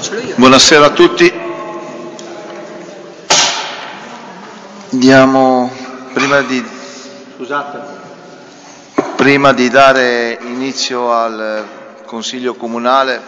Buonasera a tutti. Prima di dare inizio al Consiglio Comunale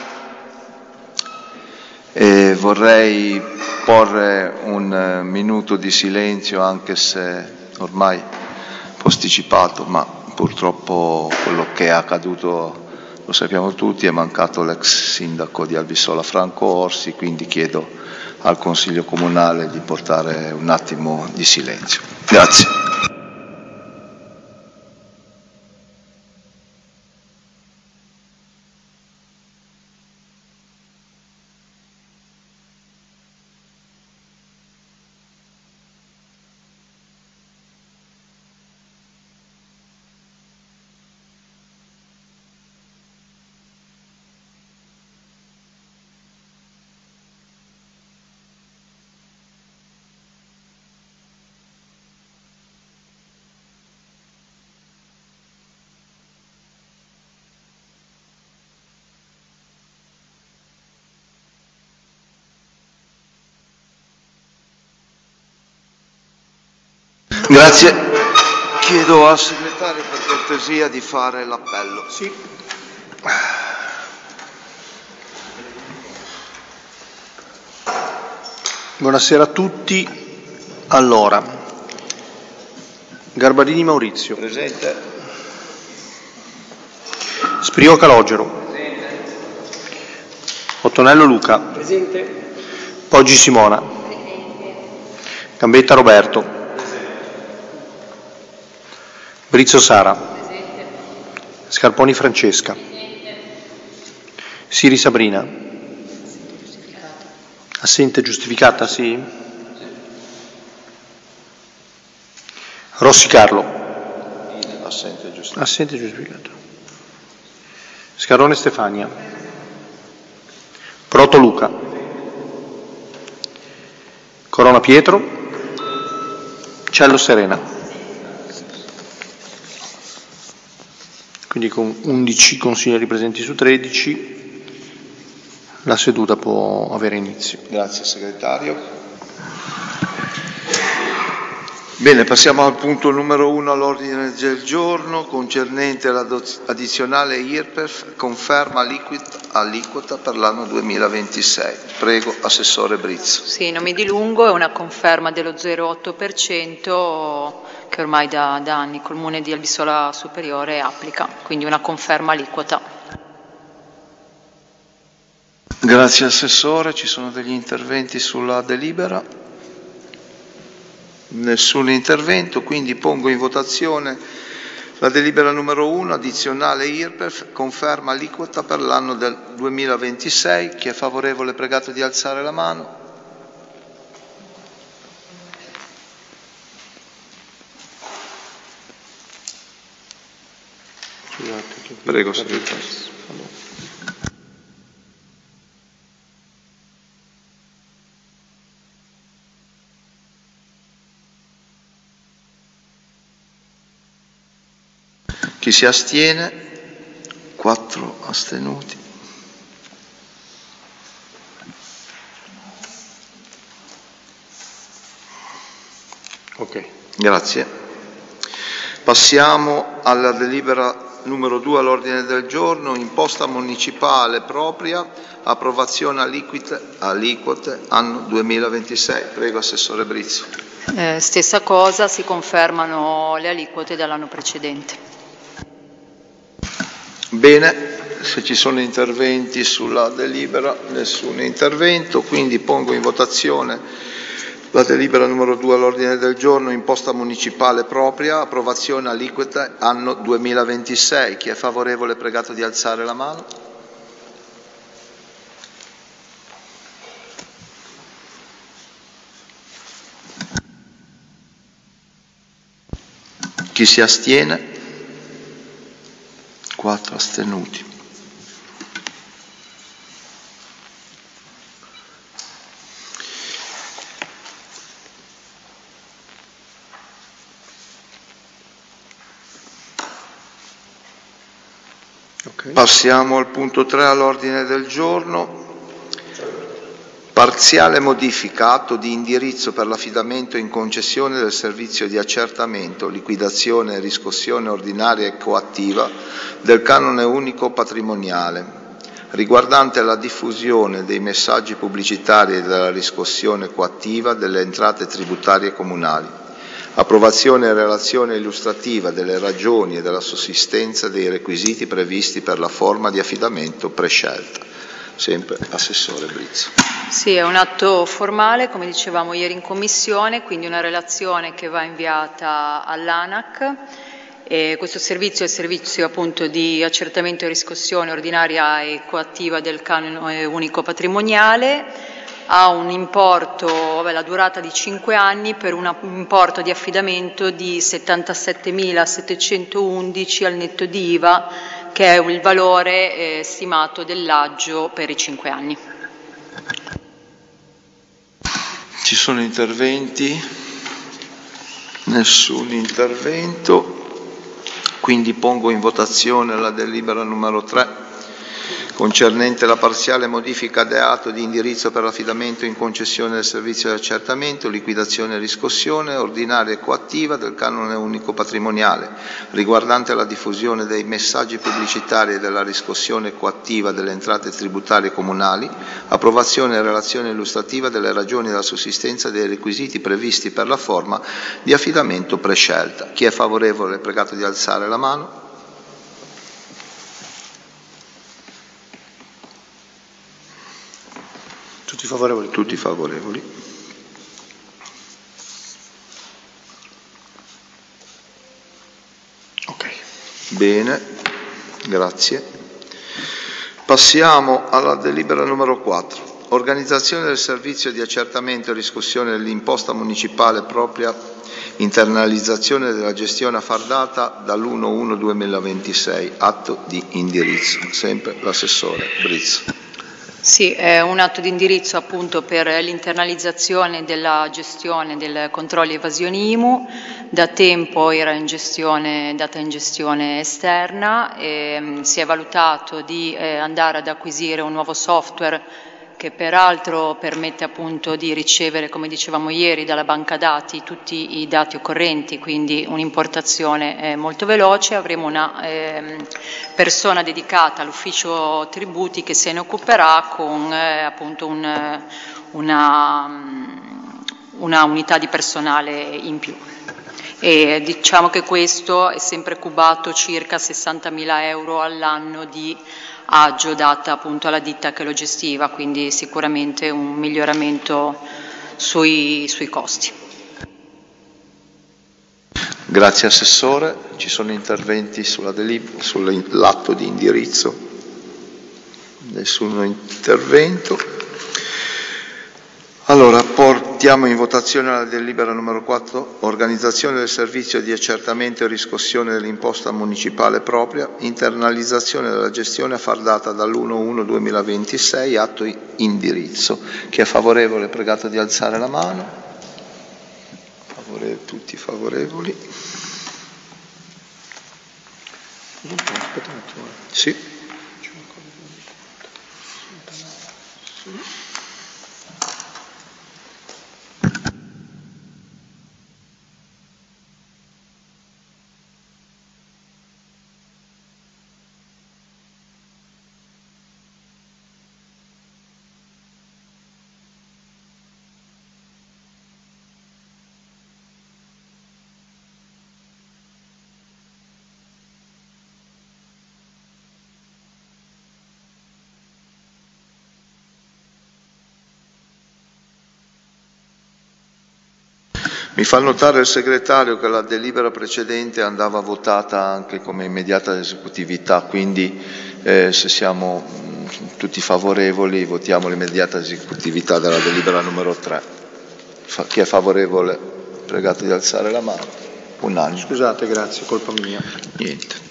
vorrei porre un minuto di silenzio, anche se ormai posticipato, ma purtroppo quello che è accaduto lo sappiamo tutti, è mancato l'ex sindaco di Albisola Franco Orsi, quindi chiedo al Consiglio Comunale di portare un attimo di silenzio. Grazie. Grazie. Chiedo al segretario per cortesia di fare l'appello. Sì. Buonasera a tutti. Allora, Garbarini Maurizio. Presente. Sprio Calogero. Presente. Ottonello Luca. Presente. Poggi Simona. Presente. Gambetta Roberto. Brizzo Sara. Presente. Scarponi Francesca. Presente. Siri Sabrina. Assente giustificata, sì. Rossi Carlo. Assente giustificata. Assente giustificata. Scarrone Stefania. Proto Luca. Corona Pietro. Cello Serena. Quindi con 11 consiglieri presenti su 13 la seduta può avere inizio. Grazie segretario. Bene, passiamo al punto numero 1 all'ordine del giorno, concernente l'addizionale IRPEF, conferma aliquota per l'anno 2026. Prego, Assessore Brizzo. Sì, non mi dilungo, è una conferma dello 0,8% che ormai da anni il Comune di Albisola Superiore applica, quindi una conferma aliquota. Grazie Assessore, ci sono degli interventi sulla delibera? Nessun intervento, quindi pongo in votazione la delibera numero 1, addizionale IRPEF, conferma aliquota per l'anno del 2026. Chi è favorevole è pregato di alzare la mano. Prego, segretario. Chi si astiene? 4 astenuti. Ok. Grazie. Passiamo alla delibera numero 2 all'ordine del giorno, imposta municipale propria, approvazione aliquote anno 2026. Prego, Assessore Brizzo. Stessa cosa, si confermano le aliquote dall'anno precedente. Bene, se ci sono interventi sulla delibera, nessun intervento, quindi pongo in votazione la delibera numero 2 all'ordine del giorno, imposta municipale propria, approvazione aliquote anno 2026. Chi è favorevole è pregato di alzare la mano. Chi si astiene? 4 astenuti. Okay. Passiamo al punto 3 all'ordine del giorno. Parziale modifica, atto di indirizzo per l'affidamento in concessione del servizio di accertamento, liquidazione e riscossione ordinaria e coattiva del canone unico patrimoniale, riguardante la diffusione dei messaggi pubblicitari e della riscossione coattiva delle entrate tributarie comunali. Approvazione e relazione illustrativa delle ragioni e della sussistenza dei requisiti previsti per la forma di affidamento prescelta. Sempre Assessore Brizzo. Sì, è un atto formale, come dicevamo ieri in commissione, quindi una relazione che va inviata all'ANAC. Questo servizio è il servizio appunto di accertamento e riscossione ordinaria e coattiva del canone unico patrimoniale. Ha un importo, la durata di 5 anni per un importo di affidamento di 77.711 al netto di IVA, che è il valore stimato dell'aggio per i 5 anni. Ci sono interventi? Nessun intervento, quindi pongo in votazione la delibera numero 3 concernente la parziale modifica di atto di indirizzo per l'affidamento in concessione del servizio di accertamento, liquidazione e riscossione ordinaria e coattiva del canone unico patrimoniale, riguardante la diffusione dei messaggi pubblicitari e della riscossione coattiva delle entrate tributarie comunali, approvazione e relazione illustrativa delle ragioni della sussistenza dei requisiti previsti per la forma di affidamento prescelta. Chi è favorevole è pregato di alzare la mano. Tutti favorevoli? Tutti favorevoli. Ok. Bene, grazie. Passiamo alla delibera numero 4. Organizzazione del servizio di accertamento e riscossione dell'imposta municipale propria, internalizzazione della gestione a far data dall'1/1/2026, atto di indirizzo. Sempre l'assessore Brizzo. Sì, è un atto di indirizzo appunto per l'internalizzazione della gestione del controllo evasione IMU. Da tempo era data in gestione esterna e si è valutato di andare ad acquisire un nuovo software che peraltro permette appunto di ricevere, come dicevamo ieri, dalla banca dati tutti i dati occorrenti, quindi un'importazione molto veloce. Avremo una persona dedicata all'ufficio tributi che se ne occuperà con appunto una unità di personale in più. E diciamo che questo è sempre cubato circa 60.000 euro all'anno di aggio data appunto alla ditta che lo gestiva, quindi sicuramente un miglioramento sui costi. Grazie Assessore. Ci sono interventi sull'atto di indirizzo? Nessun intervento. Allora, portiamo in votazione la delibera numero 4, organizzazione del servizio di accertamento e riscossione dell'imposta municipale propria, internalizzazione della gestione a far data dall'1/1/2026, atto indirizzo. Chi è favorevole è pregato di alzare la mano. Tutti favorevoli. Aspetta un attimo. Sì. Mi fa notare il segretario che la delibera precedente andava votata anche come immediata esecutività, quindi se siamo tutti favorevoli votiamo l'immediata esecutività della delibera numero 3. Chi è favorevole? Pregato di alzare la mano. Unanime. Scusate, grazie, colpa mia. Niente.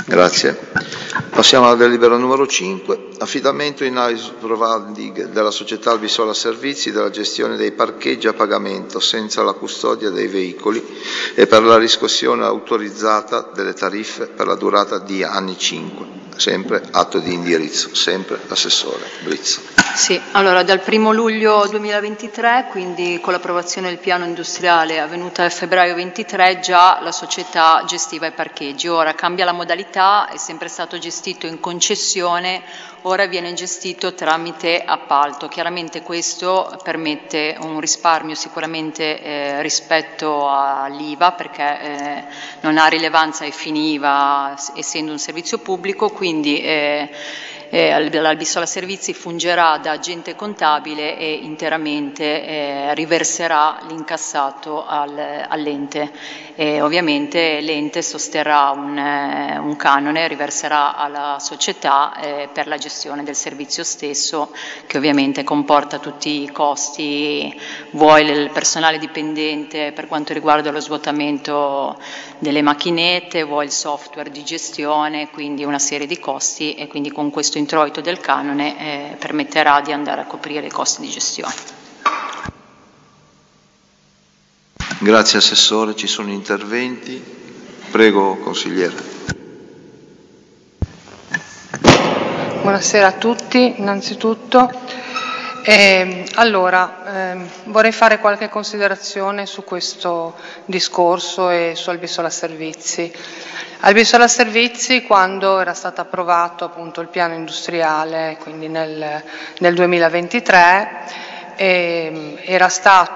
Grazie. Passiamo alla delibera numero 5, affidamento in ius provandi della società Albisola Servizi della gestione dei parcheggi a pagamento senza la custodia dei veicoli e per la riscossione autorizzata delle tariffe per la durata di anni 5. Sempre atto di indirizzo, sempre assessore Brizzo. Sì, allora dal 1 luglio 2023, quindi con l'approvazione del piano industriale avvenuta a febbraio 23, già la società gestiva i parcheggi. Ora cambia la modalità, è sempre stato gestito in concessione, ora viene gestito tramite appalto. Chiaramente questo permette un risparmio sicuramente rispetto all'IVA, perché non ha rilevanza ai fini IVA essendo un servizio pubblico, quindi l'Albisola Servizi fungerà da agente contabile e interamente riverserà l'incassato all'ente. Ovviamente l'ente sosterrà un canone, riverserà alla società per la gestione del servizio stesso, che ovviamente comporta tutti i costi, vuoi il personale dipendente per quanto riguarda lo svuotamento delle macchinette, vuoi il software di gestione, quindi una serie di costi, e quindi con questo introito del canone permetterà di andare a coprire i costi di gestione. Grazie Assessore, ci sono interventi? Prego Consigliere. Buonasera a tutti, innanzitutto. Vorrei fare qualche considerazione su questo discorso e su Albisola Servizi. Albisola Servizi, quando era stato approvato appunto il piano industriale, quindi nel 2023, erano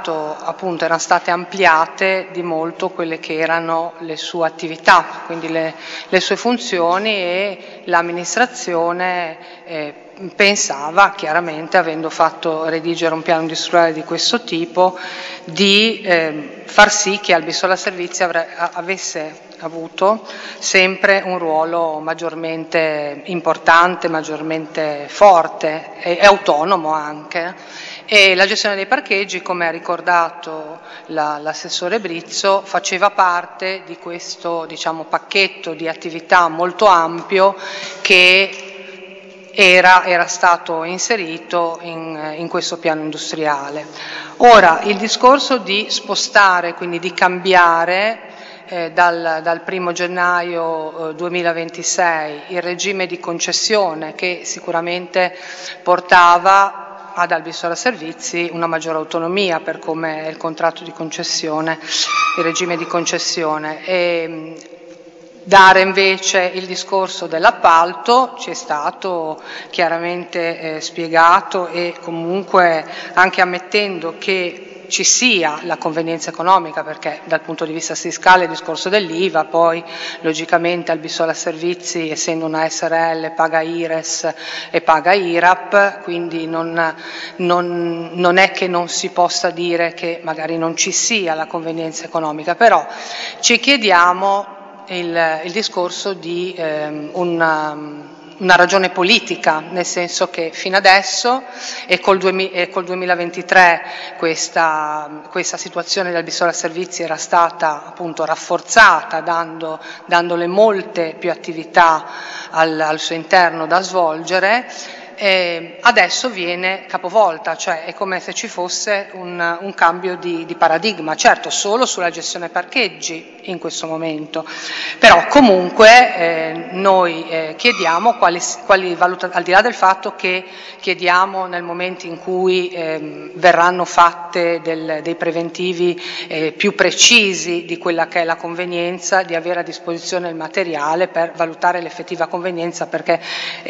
state ampliate di molto quelle che erano le sue attività, quindi le sue funzioni, e l'amministrazione pensava, chiaramente avendo fatto redigere un piano industriale di questo tipo, di far sì che Albisola Servizi avesse avuto sempre un ruolo maggiormente importante, maggiormente forte e autonomo anche. E la gestione dei parcheggi, come ha ricordato l'assessore Brizzo, faceva parte di questo, diciamo, pacchetto di attività molto ampio che era stato inserito in questo piano industriale. Ora, il discorso di spostare, quindi di cambiare dal 1 gennaio 2026 il regime di concessione, che sicuramente portava ad Albisola Servizi una maggiore autonomia per come è il contratto di concessione, il regime di concessione, e dare invece il discorso dell'appalto ci è stato chiaramente spiegato, e comunque anche ammettendo che ci sia la convenienza economica, perché dal punto di vista fiscale il discorso dell'IVA, poi logicamente Albisola Servizi, essendo una SRL, paga IRES e paga IRAP, quindi non è che non si possa dire che magari non ci sia la convenienza economica, però ci chiediamo il discorso di una ragione politica, nel senso che fino adesso e col 2023 questa situazione di Albisola Servizi era stata appunto rafforzata, dandole molte più attività al suo interno da svolgere. Adesso viene capovolta, cioè è come se ci fosse un cambio di paradigma, certo solo sulla gestione parcheggi in questo momento, però comunque noi chiediamo quali valutazioni, al di là del fatto che chiediamo nel momento in cui verranno fatte dei preventivi più precisi di quella che è la convenienza, di avere a disposizione il materiale per valutare l'effettiva convenienza, perché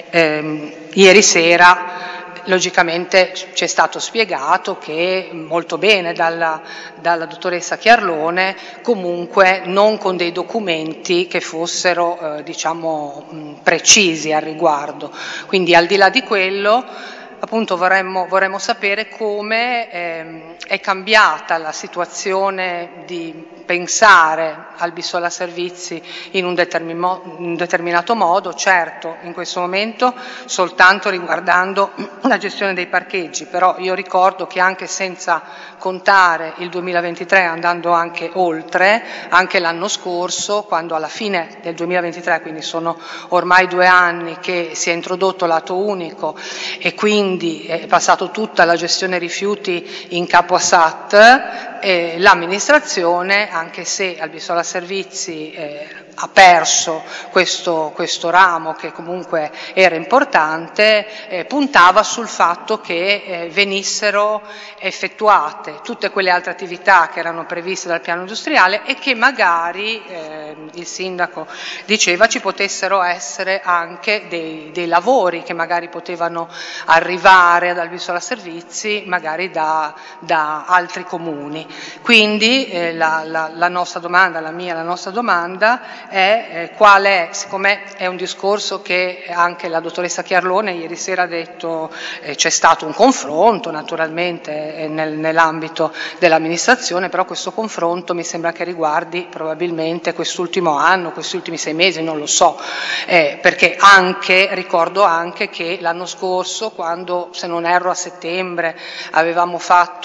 ieri sera logicamente ci è stato spiegato che molto bene dalla dottoressa Chiarlone, comunque non con dei documenti che fossero diciamo precisi al riguardo. Quindi al di là di quello appunto vorremmo sapere come è cambiata la situazione pensare al Bissola Servizi in un determinato modo, certo in questo momento soltanto riguardando la gestione dei parcheggi, però io ricordo che anche senza contare il 2023, andando anche oltre, anche l'anno scorso, quando alla fine del 2023, quindi sono ormai 2 anni che si è introdotto l'atto unico e quindi è passato tutta la gestione rifiuti in capo a SAT, l'amministrazione, anche se al Bissola Servizi ha perso questo ramo che comunque era importante, puntava sul fatto che venissero effettuate tutte quelle altre attività che erano previste dal piano industriale e che magari, il sindaco diceva, ci potessero essere anche dei lavori che magari potevano arrivare dal Bissola Servizi, magari da altri comuni. Quindi la nostra domanda, la nostra domanda è qual è, siccome è un discorso che anche la dottoressa Chiarlone ieri sera ha detto, c'è stato un confronto naturalmente nell'ambito dell'amministrazione, però questo confronto mi sembra che riguardi probabilmente quest'ultimo anno, questi ultimi 6 mesi, non lo so, perché ricordo anche che l'anno scorso, quando, se non erro a settembre, avevamo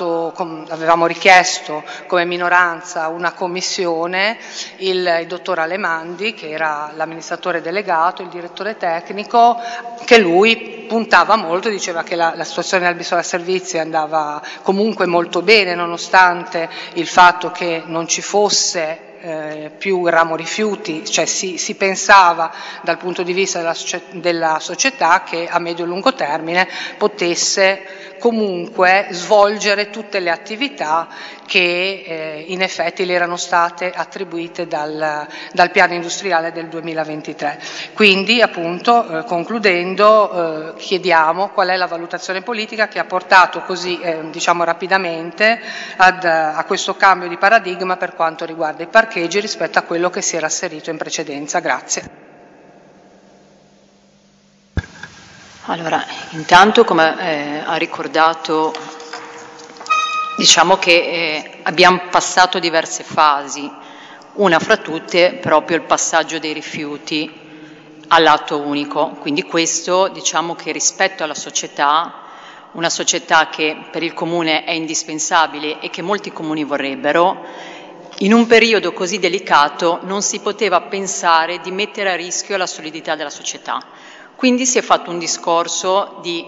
richiesto come minoranza una commissione, il dottor Alemandi, che era l'amministratore delegato, il direttore tecnico, che lui puntava molto, diceva che la situazione del Bissola Servizi andava comunque molto bene, nonostante il fatto che non ci fosse più ramo rifiuti, cioè si pensava dal punto di vista della società che a medio e lungo termine potesse comunque svolgere tutte le attività che in effetti le erano state attribuite dal piano industriale del 2023. Quindi appunto concludendo chiediamo qual è la valutazione politica che ha portato così diciamo rapidamente a questo cambio di paradigma per quanto riguarda i parcheggi rispetto a quello che si era asserito in precedenza. Grazie. Allora, intanto come ha ricordato, diciamo che abbiamo passato diverse fasi, una fra tutte proprio il passaggio dei rifiuti all'atto unico, quindi questo diciamo che rispetto alla società, una società che per il comune è indispensabile e che molti comuni vorrebbero, in un periodo così delicato non si poteva pensare di mettere a rischio la solidità della società. Quindi si è fatto un discorso di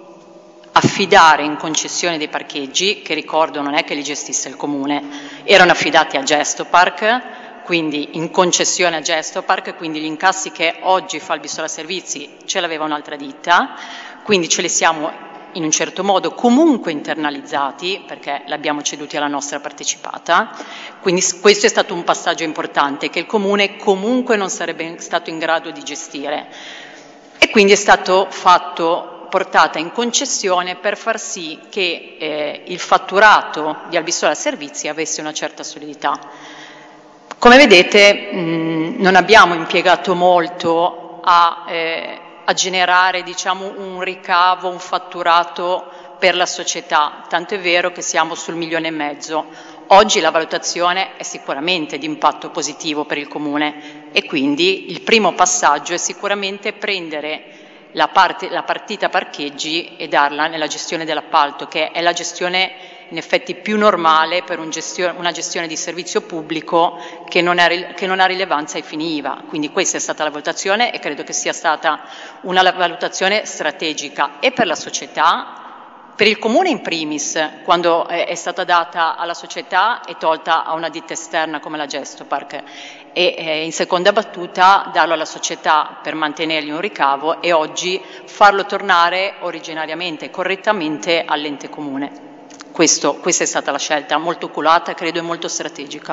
affidare in concessione dei parcheggi, che ricordo non è che li gestisse il comune, erano affidati a Gestopark, quindi in concessione a Gestopark, quindi gli incassi che oggi fa il Bissola Servizi ce l'aveva un'altra ditta, quindi ce li siamo in un certo modo comunque internalizzati perché l'abbiamo ceduti alla nostra partecipata, quindi questo è stato un passaggio importante che il comune comunque non sarebbe stato in grado di gestire. E quindi è stato portata in concessione per far sì che il fatturato di Albissola Servizi avesse una certa solidità. Come vedete non abbiamo impiegato molto a generare diciamo, un ricavo, un fatturato per la società, tanto è vero che siamo sul 1,5 milioni. Oggi la valutazione è sicuramente di impatto positivo per il Comune e quindi il primo passaggio è sicuramente prendere la partita parcheggi e darla nella gestione dell'appalto, che è la gestione in effetti più normale per una gestione di servizio pubblico che non ha rilevanza ai fini IVA. Quindi questa è stata la valutazione e credo che sia stata una valutazione strategica e per la società, per il Comune in primis, quando è stata data alla società e tolta a una ditta esterna come la Gestopark, e in seconda battuta darlo alla società per mantenergli un ricavo e oggi farlo tornare originariamente e correttamente all'ente comune. Questa è stata la scelta molto oculata, credo, e molto strategica.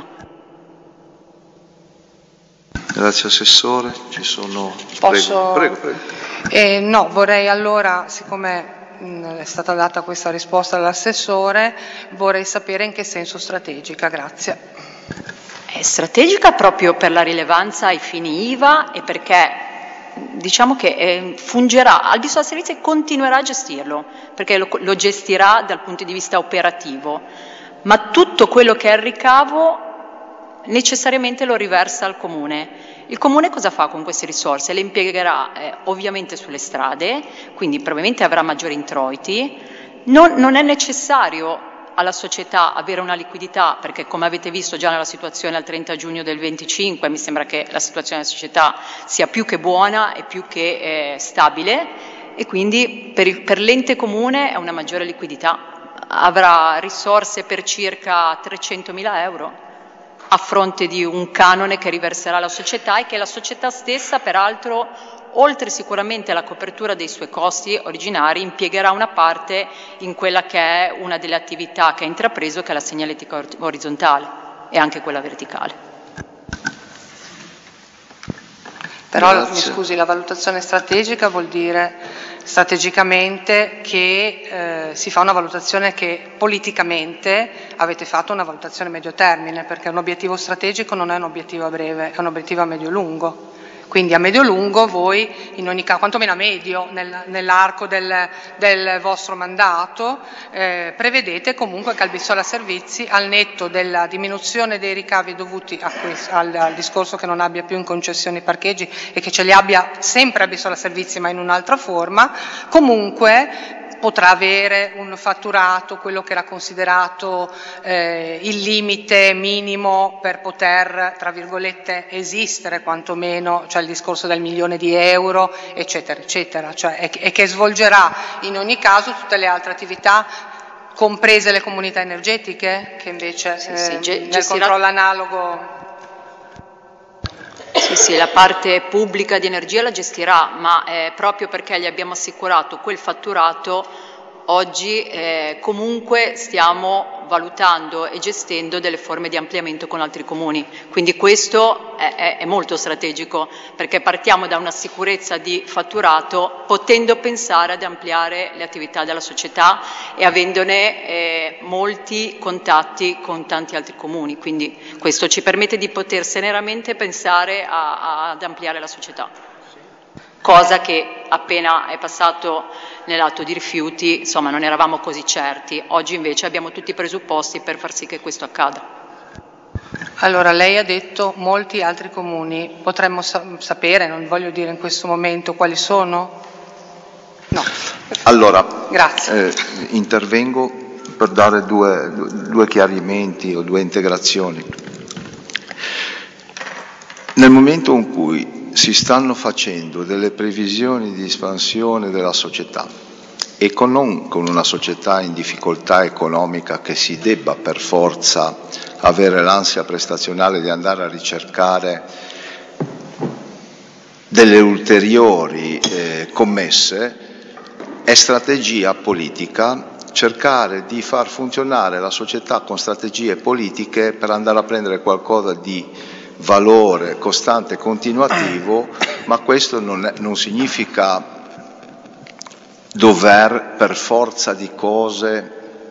Grazie Assessore, ci sono... Posso... Prego. No, vorrei allora, siccome è stata data questa risposta dall'assessore, vorrei sapere in che senso strategica. Grazie. È strategica proprio per la rilevanza ai fini IVA e perché diciamo che fungerà, Albissola Servizi continuerà a gestirlo, perché lo gestirà dal punto di vista operativo, ma tutto quello che è il ricavo necessariamente lo riversa al Comune. Il Comune cosa fa con queste risorse? Le impiegherà ovviamente sulle strade, quindi probabilmente avrà maggiori introiti. Non è necessario alla società avere una liquidità, perché come avete visto già nella situazione al 30 giugno del 25, mi sembra che la situazione della società sia più che buona e più che stabile, e quindi per l'ente comune è una maggiore liquidità. Avrà risorse per circa 300.000 euro a fronte di un canone che riverserà la società e che la società stessa, peraltro, oltre sicuramente alla copertura dei suoi costi originari, impiegherà una parte in quella che è una delle attività che ha intrapreso, che è la segnaletica orizzontale e anche quella verticale. Però, Grazie. mi scusi, la valutazione strategica vuol dire strategicamente che si fa una valutazione che politicamente avete fatto una valutazione medio termine, perché un obiettivo strategico non è un obiettivo a breve, è un obiettivo a medio-lungo. Quindi a medio-lungo voi, in ogni caso, quantomeno a medio, nell'arco del vostro mandato, prevedete comunque che Albissola Servizi, al netto della diminuzione dei ricavi dovuti al discorso che non abbia più in concessione i parcheggi e che ce li abbia sempre Albissola Servizi ma in un'altra forma, comunque potrà avere un fatturato, quello che era considerato il limite minimo per poter, tra virgolette, esistere quantomeno, cioè il discorso del 1 milione di euro, eccetera, eccetera, cioè, e che svolgerà in ogni caso tutte le altre attività, comprese le comunità energetiche, che invece nel controllo analogo... Sì, la parte pubblica di energia la gestirà, ma proprio perché gli abbiamo assicurato quel fatturato, oggi comunque stiamo valutando e gestendo delle forme di ampliamento con altri comuni. Quindi questo è molto strategico, perché partiamo da una sicurezza di fatturato, potendo pensare ad ampliare le attività della società e avendone molti contatti con tanti altri comuni. Quindi questo ci permette di poter serenamente pensare ad ampliare la società. Cosa che appena è passato nell'atto di rifiuti, insomma, non eravamo così certi. Oggi invece abbiamo tutti i presupposti per far sì che questo accada. Allora, lei ha detto molti altri comuni, potremmo sapere, non voglio dire in questo momento quali sono? No. Allora, grazie. Intervengo per dare due chiarimenti o due integrazioni. Nel momento in cui si stanno facendo delle previsioni di espansione della società e non con una società in difficoltà economica che si debba per forza avere l'ansia prestazionale di andare a ricercare delle ulteriori commesse, è strategia politica cercare di far funzionare la società con strategie politiche per andare a prendere qualcosa di valore costante e continuativo, ma questo non significa dover per forza di cose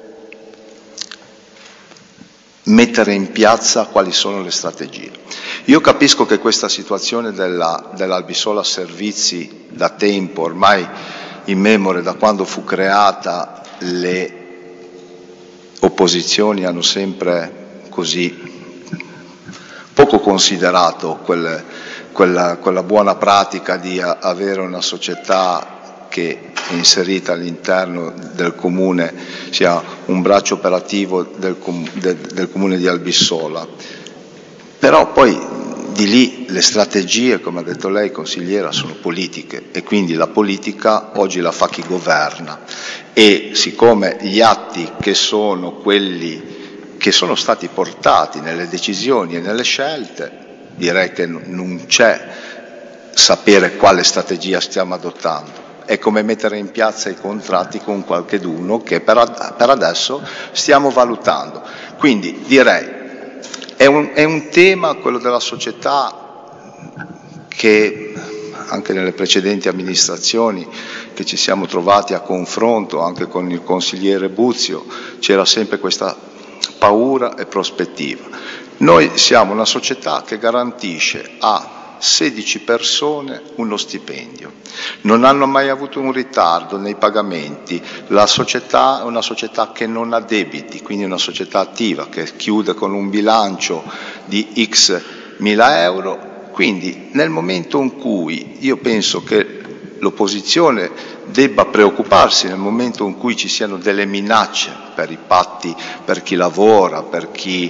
mettere in piazza quali sono le strategie. Io capisco che questa situazione dell'Albissola Servizi da tempo, ormai immemore, da quando fu creata, le opposizioni hanno sempre così poco considerato quella buona pratica di avere una società che inserita all'interno del comune sia un braccio operativo del comune di Albissola. Però poi di lì le strategie, come ha detto lei consigliera, sono politiche e quindi la politica oggi la fa chi governa, e siccome gli atti che sono quelli che sono stati portati nelle decisioni e nelle scelte, direi che non c'è sapere quale strategia stiamo adottando. È come mettere in piazza i contratti con qualcheduno che per adesso stiamo valutando. Quindi direi, è un tema, quello della società, che anche nelle precedenti amministrazioni che ci siamo trovati a confronto, anche con il consigliere Buzio, c'era sempre questa paura e prospettiva. Noi siamo una società che garantisce a 16 persone uno stipendio. Non hanno mai avuto un ritardo nei pagamenti. La società è una società che non ha debiti, quindi una società attiva che chiude con un bilancio di X mila euro. Quindi nel momento in cui io penso che l'opposizione debba preoccuparsi, nel momento in cui ci siano delle minacce per i patti, per chi lavora, che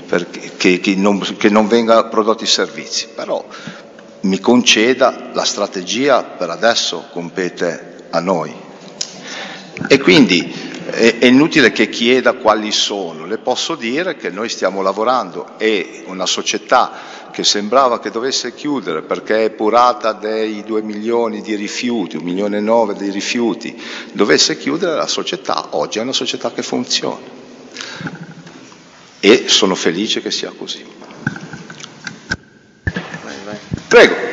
non venga prodotti servizi, però mi conceda, la strategia per adesso compete a noi. E quindi è inutile che chieda quali sono, le posso dire che noi stiamo lavorando e una società che sembrava che dovesse chiudere perché è epurata dei 2 milioni di rifiuti, 1,9 milioni di rifiuti, dovesse chiudere, la società oggi è una società che funziona e sono felice che sia così. Prego.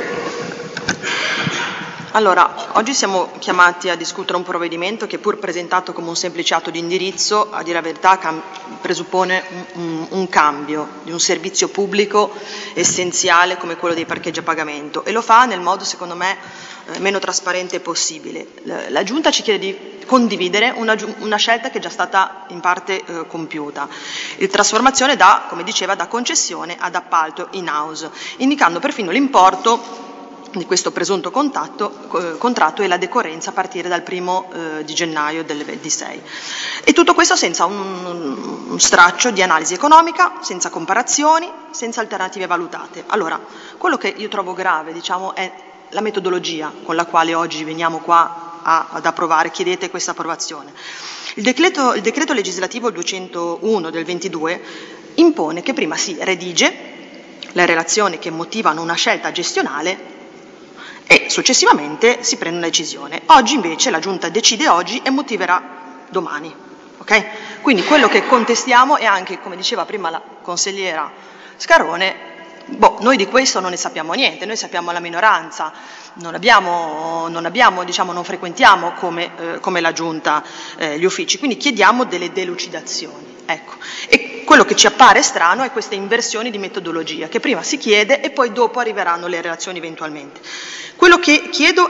Allora, oggi siamo chiamati a discutere un provvedimento che, pur presentato come un semplice atto di indirizzo, a dire la verità presuppone un cambio di un servizio pubblico essenziale come quello dei parcheggi a pagamento, e lo fa nel modo, secondo me, meno trasparente possibile. La Giunta ci chiede di condividere una scelta che è già stata in parte compiuta, la trasformazione come diceva, da concessione ad appalto in-house, indicando perfino l'importo di questo presunto contratto e la decorrenza a partire dal 1° di gennaio del 26. E tutto questo senza un straccio di analisi economica, senza comparazioni, senza alternative valutate. Allora, quello che io trovo grave, è la metodologia con la quale oggi veniamo qua ad approvare, chiedete questa approvazione. Il decreto legislativo 201 del 22 impone che prima si redige le relazioni che motivano una scelta gestionale e successivamente si prende una decisione. Oggi invece la Giunta decide oggi e motiverà domani. Okay? Quindi quello che contestiamo è anche, come diceva prima la consigliera Scarrone, noi di questo non ne sappiamo niente, noi sappiamo la minoranza, non frequentiamo come la Giunta gli uffici, quindi chiediamo delle delucidazioni. Ecco. E quello che ci appare strano è queste inversioni di metodologia, che prima si chiede e poi dopo arriveranno le relazioni eventualmente. Quello che chiediamo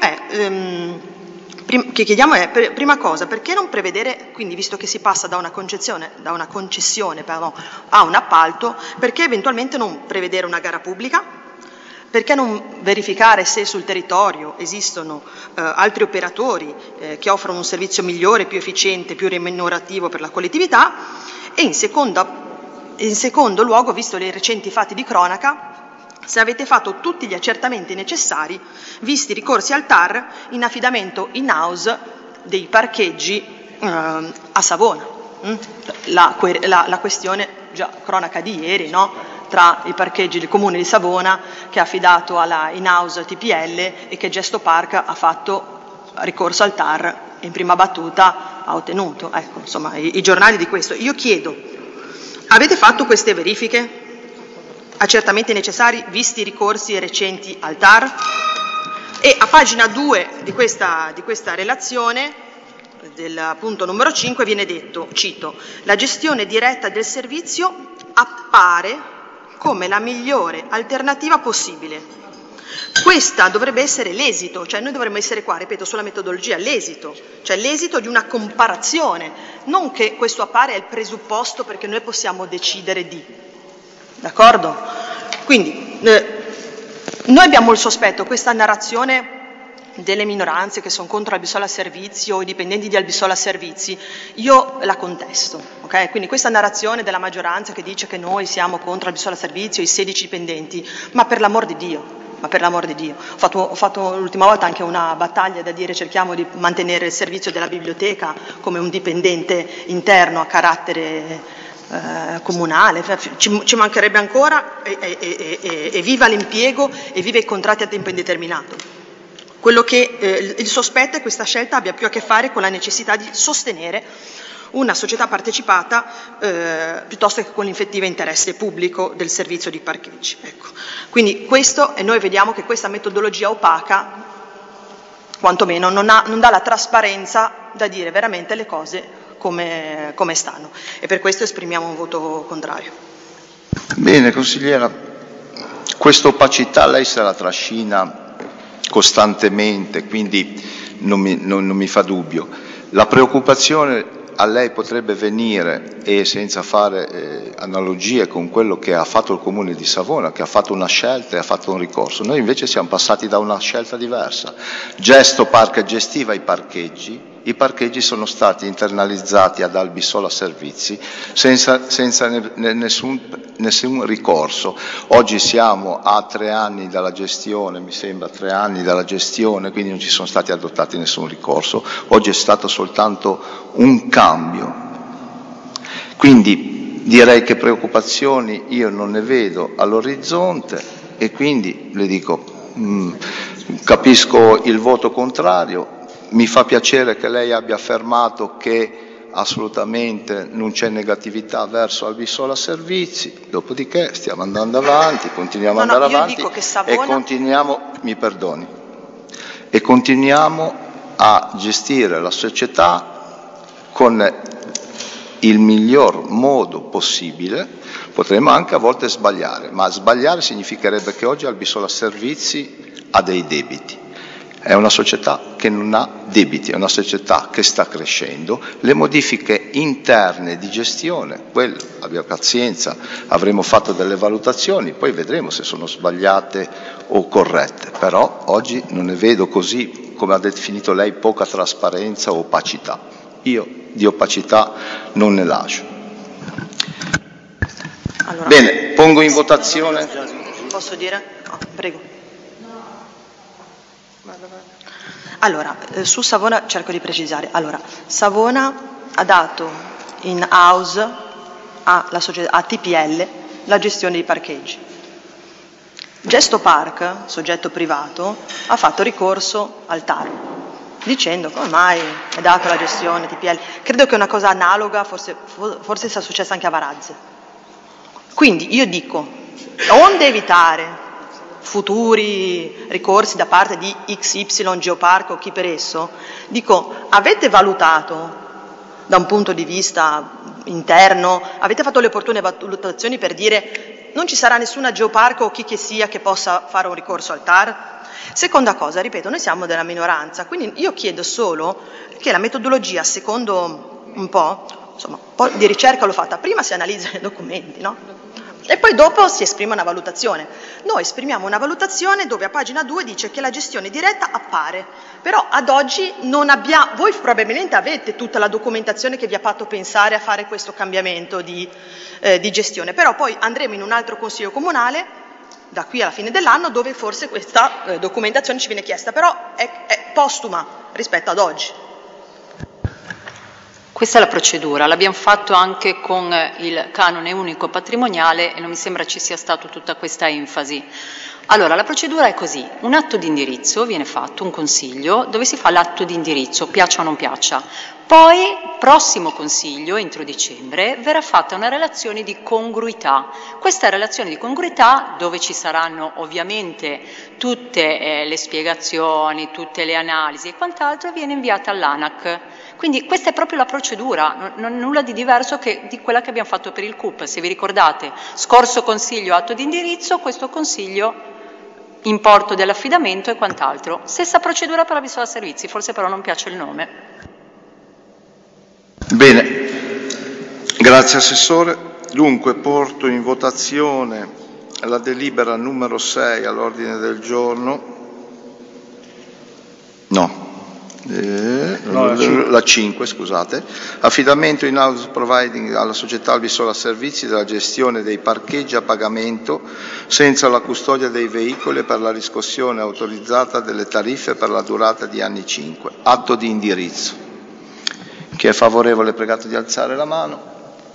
è, prima cosa, perché non prevedere, quindi visto che si passa da una concessione a un appalto, perché eventualmente non prevedere una gara pubblica? Perché non verificare se sul territorio esistono altri operatori che offrono un servizio migliore, più efficiente, più remunerativo per la collettività? E in secondo luogo, visto i recenti fatti di cronaca, se avete fatto tutti gli accertamenti necessari, visti i ricorsi al TAR in affidamento in-house dei parcheggi a Savona. La questione, già cronaca di ieri, no? Tra i parcheggi del Comune di Savona, che ha affidato alla in-house TPL, e che Gesto Park ha fatto ricorso al TAR e in prima battuta ha ottenuto. Ecco, insomma, i giornali di questo. Io chiedo, avete fatto queste verifiche? Accertamenti necessari visti i ricorsi recenti al TAR? E a pagina 2 di questa relazione, del punto numero 5, viene detto, cito, la gestione diretta del servizio appare come la migliore alternativa possibile. Questa dovrebbe essere l'esito, cioè noi dovremmo essere qua, ripeto, sulla metodologia, l'esito di una comparazione, non che questo appare è il presupposto perché noi possiamo decidere di. D'accordo? Quindi noi abbiamo il sospetto, questa narrazione delle minoranze che sono contro Albissola Servizi o i dipendenti di Albissola Servizi, io la contesto, ok? Quindi questa narrazione della maggioranza che dice che noi siamo contro Albissola Servizi o i 16 dipendenti, ma per l'amor di Dio, ho fatto l'ultima volta anche una battaglia da dire cerchiamo di mantenere il servizio della biblioteca come un dipendente interno a carattere comunale, ci mancherebbe ancora, e viva l'impiego e viva i contratti a tempo indeterminato. Quello che il sospetto è che questa scelta abbia più a che fare con la necessità di sostenere una società partecipata piuttosto che con l'effettivo interesse pubblico del servizio di parcheggi. Ecco. Quindi questo, e noi vediamo che questa metodologia opaca, quantomeno non dà la trasparenza da dire veramente le cose come stanno, e per questo esprimiamo un voto contrario. Bene, consigliera, questa opacità lei se la trascina costantemente, quindi non mi fa dubbio. La preoccupazione a lei potrebbe venire, e senza fare analogie con quello che ha fatto il Comune di Savona, che ha fatto una scelta e ha fatto un ricorso. Noi invece siamo passati da una scelta diversa. Gesto Park gestiva i parcheggi sono stati internalizzati ad Albi Sola Servizi senza nessun ricorso. Oggi siamo a 3 anni dalla gestione, mi sembra 3 anni dalla gestione, quindi non ci sono stati adottati nessun ricorso. Oggi è stato soltanto un cambio. Quindi direi che preoccupazioni io non ne vedo all'orizzonte e quindi le dico, capisco il voto contrario. Mi fa piacere che lei abbia affermato che assolutamente non c'è negatività verso Albi Sola Servizi, dopodiché stiamo andando avanti, continuiamo ad andare avanti dico che Savona... e continuiamo, mi perdoni, e continuiamo a gestire la società con il miglior modo possibile. Potremmo anche a volte sbagliare, ma sbagliare significherebbe che oggi Albi Sola Servizi ha dei debiti. È una società che non ha debiti, è una società che sta crescendo. Le modifiche interne di gestione, quelle, abbia pazienza, avremo fatto delle valutazioni, poi vedremo se sono sbagliate o corrette, però oggi non ne vedo, così come ha definito lei, poca trasparenza o opacità. Io di opacità non ne lascio. Allora, bene, pongo in votazione. Posso dire? Oh, prego. Allora, su Savona cerco di precisare. Allora, Savona ha dato in house a TPL la gestione dei parcheggi. Gesto Park, soggetto privato, ha fatto ricorso al TAR, dicendo come mai è data la gestione TPL. Credo che una cosa analoga forse sia successa anche a Varazze. Quindi io dico, onde evitare futuri ricorsi da parte di XY Geopark o chi per esso, dico, avete valutato da un punto di vista interno, avete fatto le opportune valutazioni per dire non ci sarà nessuna Geopark o chi che sia che possa fare un ricorso al TAR? Seconda cosa, ripeto, noi siamo della minoranza, quindi io chiedo solo che la metodologia, secondo un po' di ricerca l'ho fatta, prima si analizzano i documenti, no? E poi dopo si esprime una valutazione. Noi esprimiamo una valutazione dove a pagina 2 dice che la gestione diretta appare, però ad oggi non abbiamo, voi probabilmente avete tutta la documentazione che vi ha fatto pensare a fare questo cambiamento di gestione, però poi andremo in un altro consiglio comunale da qui alla fine dell'anno dove forse questa documentazione ci viene chiesta, però è postuma rispetto ad oggi. Questa è la procedura, l'abbiamo fatto anche con il canone unico patrimoniale e non mi sembra ci sia stata tutta questa enfasi. Allora, la procedura è così, un atto di indirizzo viene fatto, un consiglio, dove si fa l'atto di indirizzo, piaccia o non piaccia. Poi, prossimo consiglio, entro dicembre, verrà fatta una relazione di congruità. Questa relazione di congruità, dove ci saranno ovviamente tutte le spiegazioni, tutte le analisi e quant'altro, viene inviata all'ANAC. Quindi questa è proprio la procedura, non nulla di diverso che di quella che abbiamo fatto per il CUP. Se vi ricordate, scorso consiglio atto di indirizzo, questo consiglio importo dell'affidamento e quant'altro. Stessa procedura per la Albi Sola Servizi, forse però non piace il nome. Bene, grazie Assessore. Dunque porto in votazione la delibera numero 6 all'ordine del giorno. La 5, scusate. Affidamento in house providing alla società Albi Sola Servizi della gestione dei parcheggi a pagamento senza la custodia dei veicoli per la riscossione autorizzata delle tariffe per la durata di anni 5. Atto di indirizzo. Chi è favorevole è pregato di alzare la mano.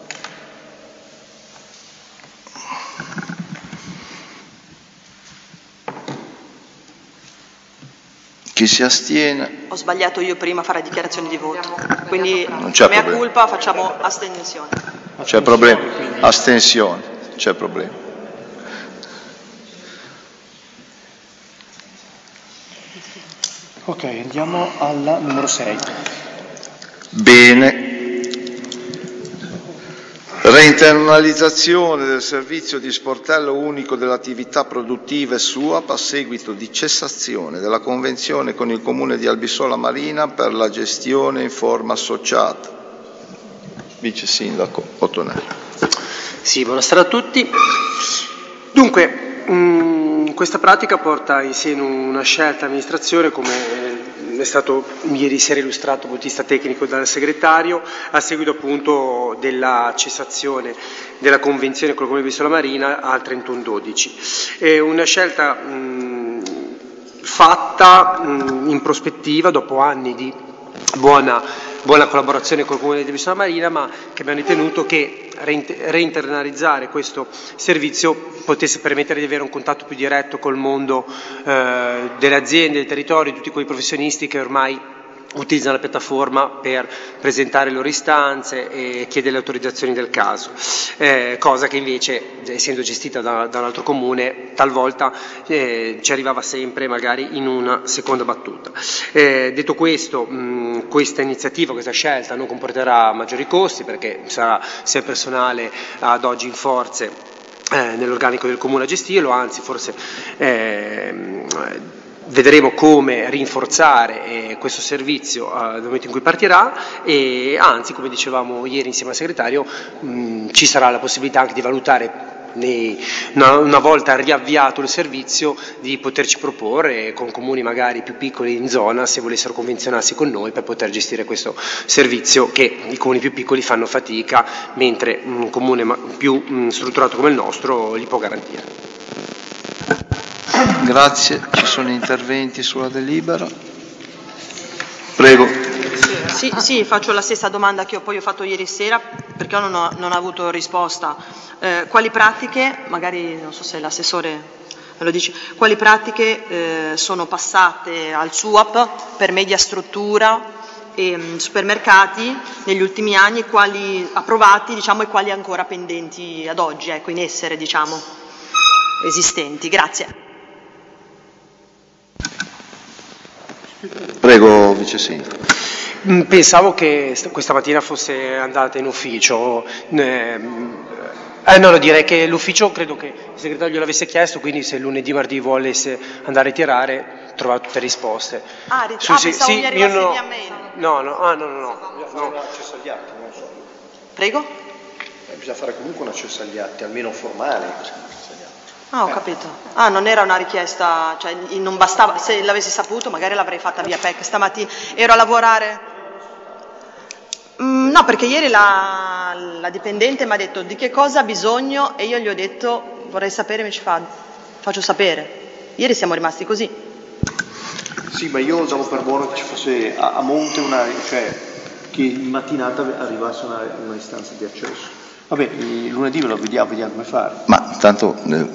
Chi si astiene? Ho sbagliato io prima a fare dichiarazioni di voto, quindi non c'è mea problema. culpa, facciamo astensione. C'è problema? Astensione, c'è problema. Ok, andiamo alla numero 6. Bene. Reinternalizzazione del servizio di sportello unico dell'attività produttive SUAP a seguito di cessazione della convenzione con il Comune di Albisola Marina per la gestione in forma associata. Vice Sindaco Ottonelli. Sì, buonasera a tutti. Dunque, questa pratica porta in sé una scelta amministrazione, come è stato ieri sera illustrato dal punto di vista tecnico dal segretario, a seguito appunto della cessazione della convenzione con il Comune di Albisola Marina al 31/12. È una scelta fatta in prospettiva dopo anni di buona collaborazione con il Comune di Albisola Marina, ma che abbiamo ritenuto che reinternalizzare questo servizio potesse permettere di avere un contatto più diretto col mondo delle aziende, del territorio, di tutti quei professionisti che ormai utilizzano la piattaforma per presentare le loro istanze e chiedere le autorizzazioni del caso, cosa che invece, essendo gestita da un altro comune, talvolta ci arrivava sempre magari in una seconda battuta. Detto questo, questa iniziativa, questa scelta non comporterà maggiori costi, perché sarà sia personale ad oggi in forze nell'organico del comune a gestirlo, anzi forse vedremo come rinforzare questo servizio nel momento in cui partirà, e anzi, come dicevamo ieri insieme al segretario, ci sarà la possibilità anche di valutare, una volta riavviato il servizio, di poterci proporre con comuni magari più piccoli in zona se volessero convenzionarsi con noi per poter gestire questo servizio, che i comuni più piccoli fanno fatica, mentre un comune più strutturato come il nostro li può garantire. Grazie. Ci sono interventi sulla delibera? Prego. Sì, faccio la stessa domanda che poi ho fatto ieri sera, perché non ho avuto risposta. Quali pratiche, magari non so se l'assessore me lo dice, quali pratiche sono passate al SUAP per media struttura e supermercati negli ultimi anni, quali approvati, diciamo, e quali ancora pendenti ad oggi, ecco, in essere, diciamo, esistenti? Grazie. Prego, Vice Sindaco. Pensavo che questa mattina fosse andata in ufficio. No, direi che l'ufficio, credo che il segretario gliel'avesse chiesto, quindi se lunedì, martedì volesse andare a ritirare, trova tutte le risposte. Pensavo mi arrivasse via mail. No. Accesso agli atti, non so. Prego? Bisogna fare comunque un accesso agli atti, almeno formale. Ho capito. Non era una richiesta, cioè non bastava, se l'avessi saputo magari l'avrei fatta via PEC stamattina. Ero a lavorare. No, perché ieri la dipendente mi ha detto di che cosa ha bisogno e io gli ho detto vorrei sapere, mi ci faccio sapere. Ieri siamo rimasti così. Sì, ma io davo per buono che ci fosse a monte cioè che in mattinata arrivasse una istanza di accesso. Vabbè, lunedì ve lo vediamo come fare. Ma tanto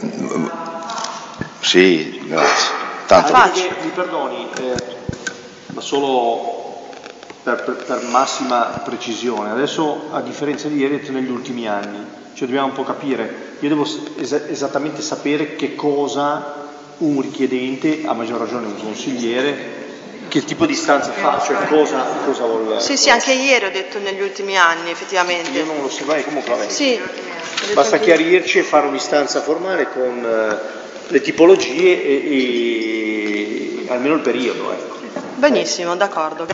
sì, grazie. Tanto mi perdoni, ma solo per massima precisione. Adesso, a differenza di ieri, negli ultimi anni, cioè dobbiamo un po' capire. Io devo esattamente sapere che cosa un richiedente, a maggior ragione un consigliere, che tipo di istanza fa, cioè cosa vuole. Sì, anche ieri ho detto negli ultimi anni, effettivamente. Io non lo so mai, comunque vabbè. Sì. Basta chiarirci e fare un'istanza formale con le tipologie e almeno il periodo. Ecco. Benissimo, d'accordo.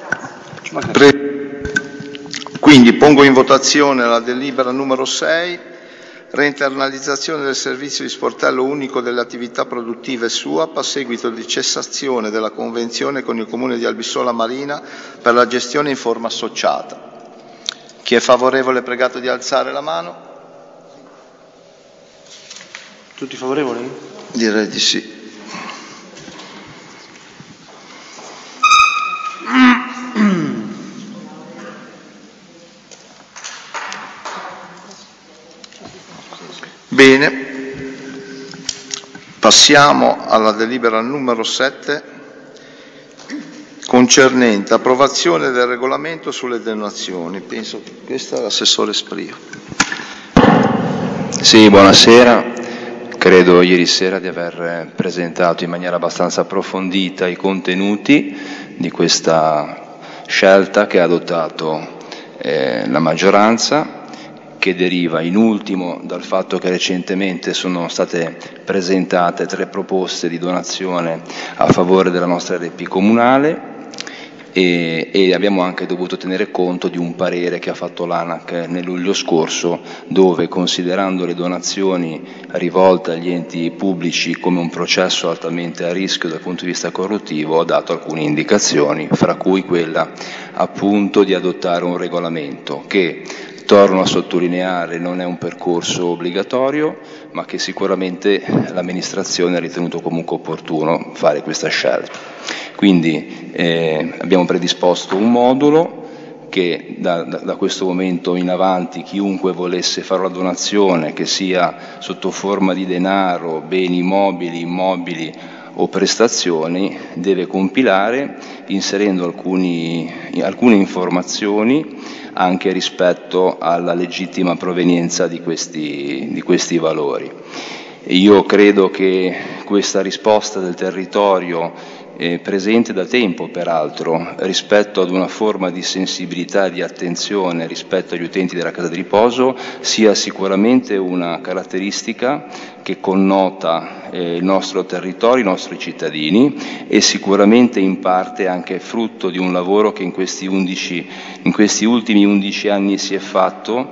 Quindi pongo in votazione la delibera numero 6. Reinternalizzazione del servizio di sportello unico delle attività produttive SUAP a seguito di cessazione della convenzione con il Comune di Albisola Marina per la gestione in forma associata. Chi è favorevole è pregato di alzare la mano. Tutti favorevoli? Direi di sì. Bene, passiamo alla delibera numero 7 concernente approvazione del regolamento sulle donazioni. Penso che questa è l'assessore Sprio. Sì, buonasera. Credo ieri sera di aver presentato in maniera abbastanza approfondita i contenuti di questa scelta che ha adottato la maggioranza, che deriva in ultimo dal fatto che recentemente sono state presentate 3 proposte di donazione a favore della nostra RP comunale e abbiamo anche dovuto tenere conto di un parere che ha fatto l'ANAC nel luglio scorso, dove, considerando le donazioni rivolte agli enti pubblici come un processo altamente a rischio dal punto di vista corruttivo, ha dato alcune indicazioni, fra cui quella appunto di adottare un regolamento che, torno a sottolineare, non è un percorso obbligatorio, ma che sicuramente l'amministrazione ha ritenuto comunque opportuno fare questa scelta. Quindi abbiamo predisposto un modulo che da questo momento in avanti chiunque volesse fare la donazione, che sia sotto forma di denaro, beni mobili, immobili o prestazioni, deve compilare inserendo alcune informazioni anche rispetto alla legittima provenienza di questi valori. Io credo che questa risposta del territorio, presente da tempo peraltro, rispetto ad una forma di sensibilità e di attenzione rispetto agli utenti della casa di riposo, sia sicuramente una caratteristica che connota il nostro territorio, i nostri cittadini, e sicuramente in parte anche frutto di un lavoro che in questi ultimi 11 anni si è fatto,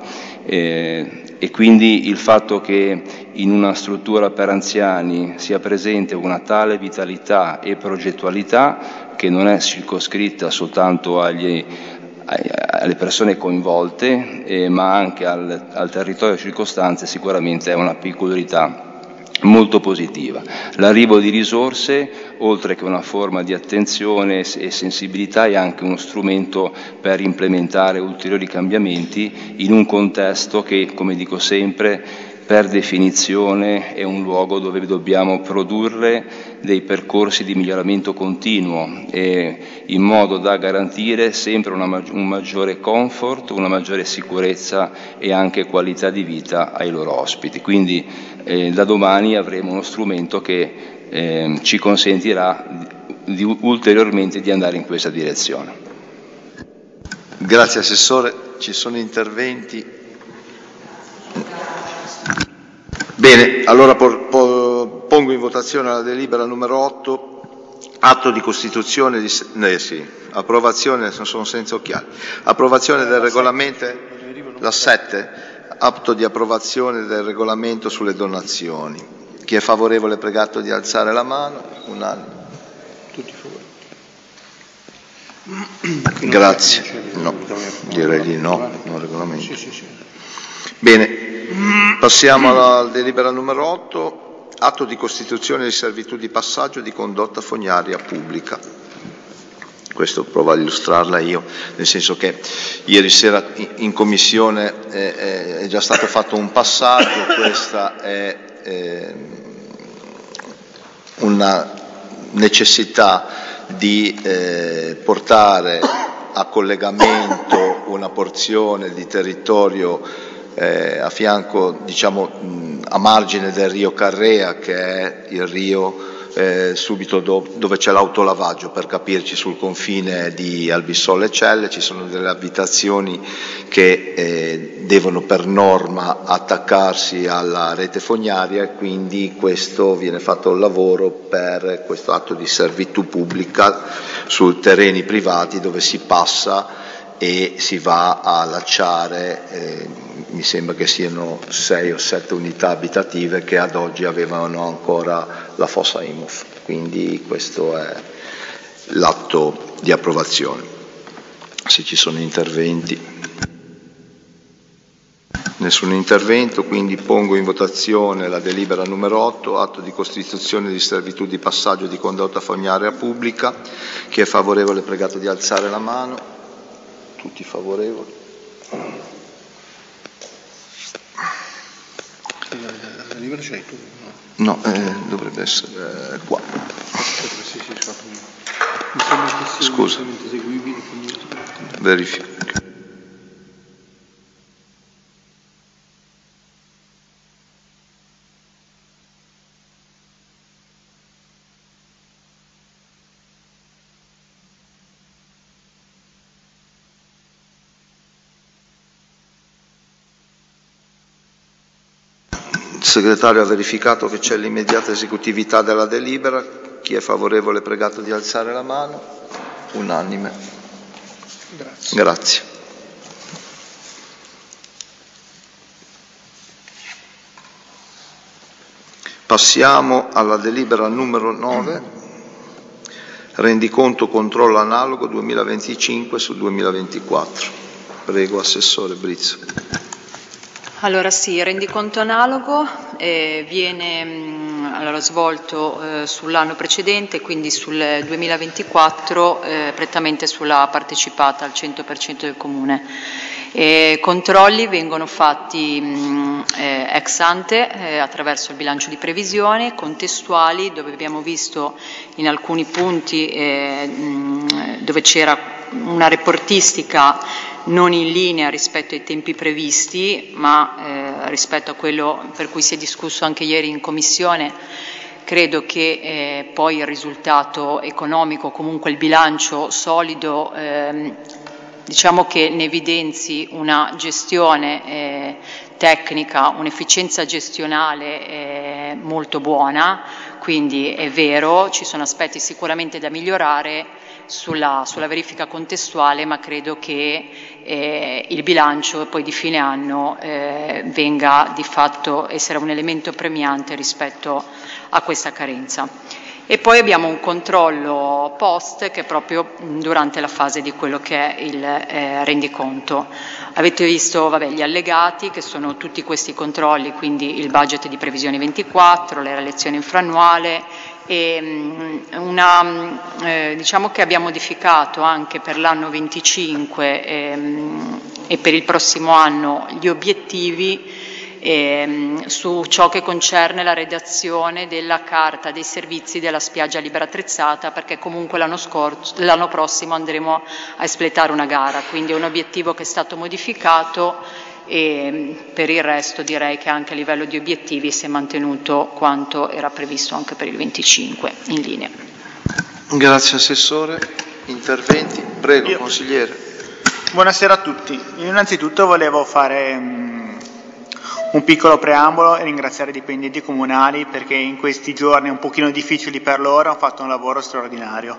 e quindi il fatto che in una struttura per anziani sia presente una tale vitalità e progettualità, che non è circoscritta soltanto alle persone coinvolte, ma anche al territorio circostante, sicuramente è una peculiarità molto positiva. L'arrivo di risorse, oltre che una forma di attenzione e sensibilità, è anche uno strumento per implementare ulteriori cambiamenti in un contesto che, come dico sempre, per definizione è un luogo dove dobbiamo produrre dei percorsi di miglioramento continuo, in modo da garantire sempre un maggiore comfort, una maggiore sicurezza e anche qualità di vita ai loro ospiti. Quindi da domani avremo uno strumento che ci consentirà ulteriormente di andare in questa direzione. Grazie Assessore, ci sono interventi? Bene, allora pongo in votazione la delibera numero 8, atto di costituzione approvazione, sono senza occhiali, approvazione del regolamento, la 7, atto di approvazione del regolamento sulle donazioni. Chi è favorevole è pregato di alzare la mano. Unanime. Tutti favorevoli. Grazie. No, direi di no, non regolamento. Sì. Bene, passiamo alla delibera numero 8, atto di costituzione di servitù di passaggio di condotta fognaria pubblica. Questo provo a illustrarla io, nel senso che ieri sera in commissione è già stato fatto un passaggio, questa è una necessità di portare a collegamento una porzione di territorio a fianco, diciamo, a margine del Rio Carrea, che è il rio subito dove c'è l'autolavaggio, per capirci, sul confine di Albissola e Celle. Ci sono delle abitazioni che devono per norma attaccarsi alla rete fognaria e quindi questo viene fatto il lavoro per questo atto di servitù pubblica su terreni privati dove si passa e si va a allacciare, mi sembra che siano 6 o 7 unità abitative che ad oggi avevano ancora la fossa IMOF, quindi questo è l'atto di approvazione. Se ci sono interventi. Nessun intervento, quindi pongo in votazione la delibera numero 8, atto di costituzione di servitù di passaggio di condotta fognaria pubblica. Chi è favorevole è pregato di alzare la mano. Tutti favorevoli. La delibera ce l'hai tu? No, dovrebbe essere qua. Sì, mi sembra che sia Scusa. eseguibile. Verifico. segretario ha verificato che c'è l'immediata esecutività della delibera. Chi è favorevole è pregato di alzare la mano. Unanime. Grazie. Passiamo alla delibera numero 9, rendiconto controllo analogo 2025 sul 2024. Prego, Assessore Brizzo. Allora sì, il rendiconto analogo viene svolto sull'anno precedente, quindi sul 2024, prettamente sulla partecipata al 100% del Comune. Controlli vengono fatti ex ante attraverso il bilancio di previsione, contestuali, dove abbiamo visto in alcuni punti dove c'era una reportistica non in linea rispetto ai tempi previsti, ma rispetto a quello per cui si è discusso anche ieri in Commissione. Credo che poi il risultato economico, comunque il bilancio solido, diciamo che ne evidenzi una gestione tecnica, un'efficienza gestionale molto buona, quindi è vero, ci sono aspetti sicuramente da migliorare sulla verifica contestuale, ma credo che il bilancio poi di fine anno venga di fatto essere un elemento premiante rispetto a questa carenza. E poi abbiamo un controllo post che è proprio durante la fase di quello che è il rendiconto. Avete visto gli allegati che sono tutti questi controlli, quindi il budget di previsione 24, la relazione infraannuale e diciamo che abbiamo modificato anche per l'anno 25 e per il prossimo anno gli obiettivi su ciò che concerne la redazione della carta dei servizi della spiaggia libera attrezzata, perché comunque l'anno prossimo andremo a espletare una gara, quindi è un obiettivo che è stato modificato e per il resto direi che anche a livello di obiettivi si è mantenuto quanto era previsto anche per il 25 in linea. Grazie Assessore. Interventi? Prego, Consigliere. Buonasera a tutti. Innanzitutto volevo fare un piccolo preambolo e ringraziare i dipendenti comunali perché in questi giorni un pochino difficili per loro hanno fatto un lavoro straordinario.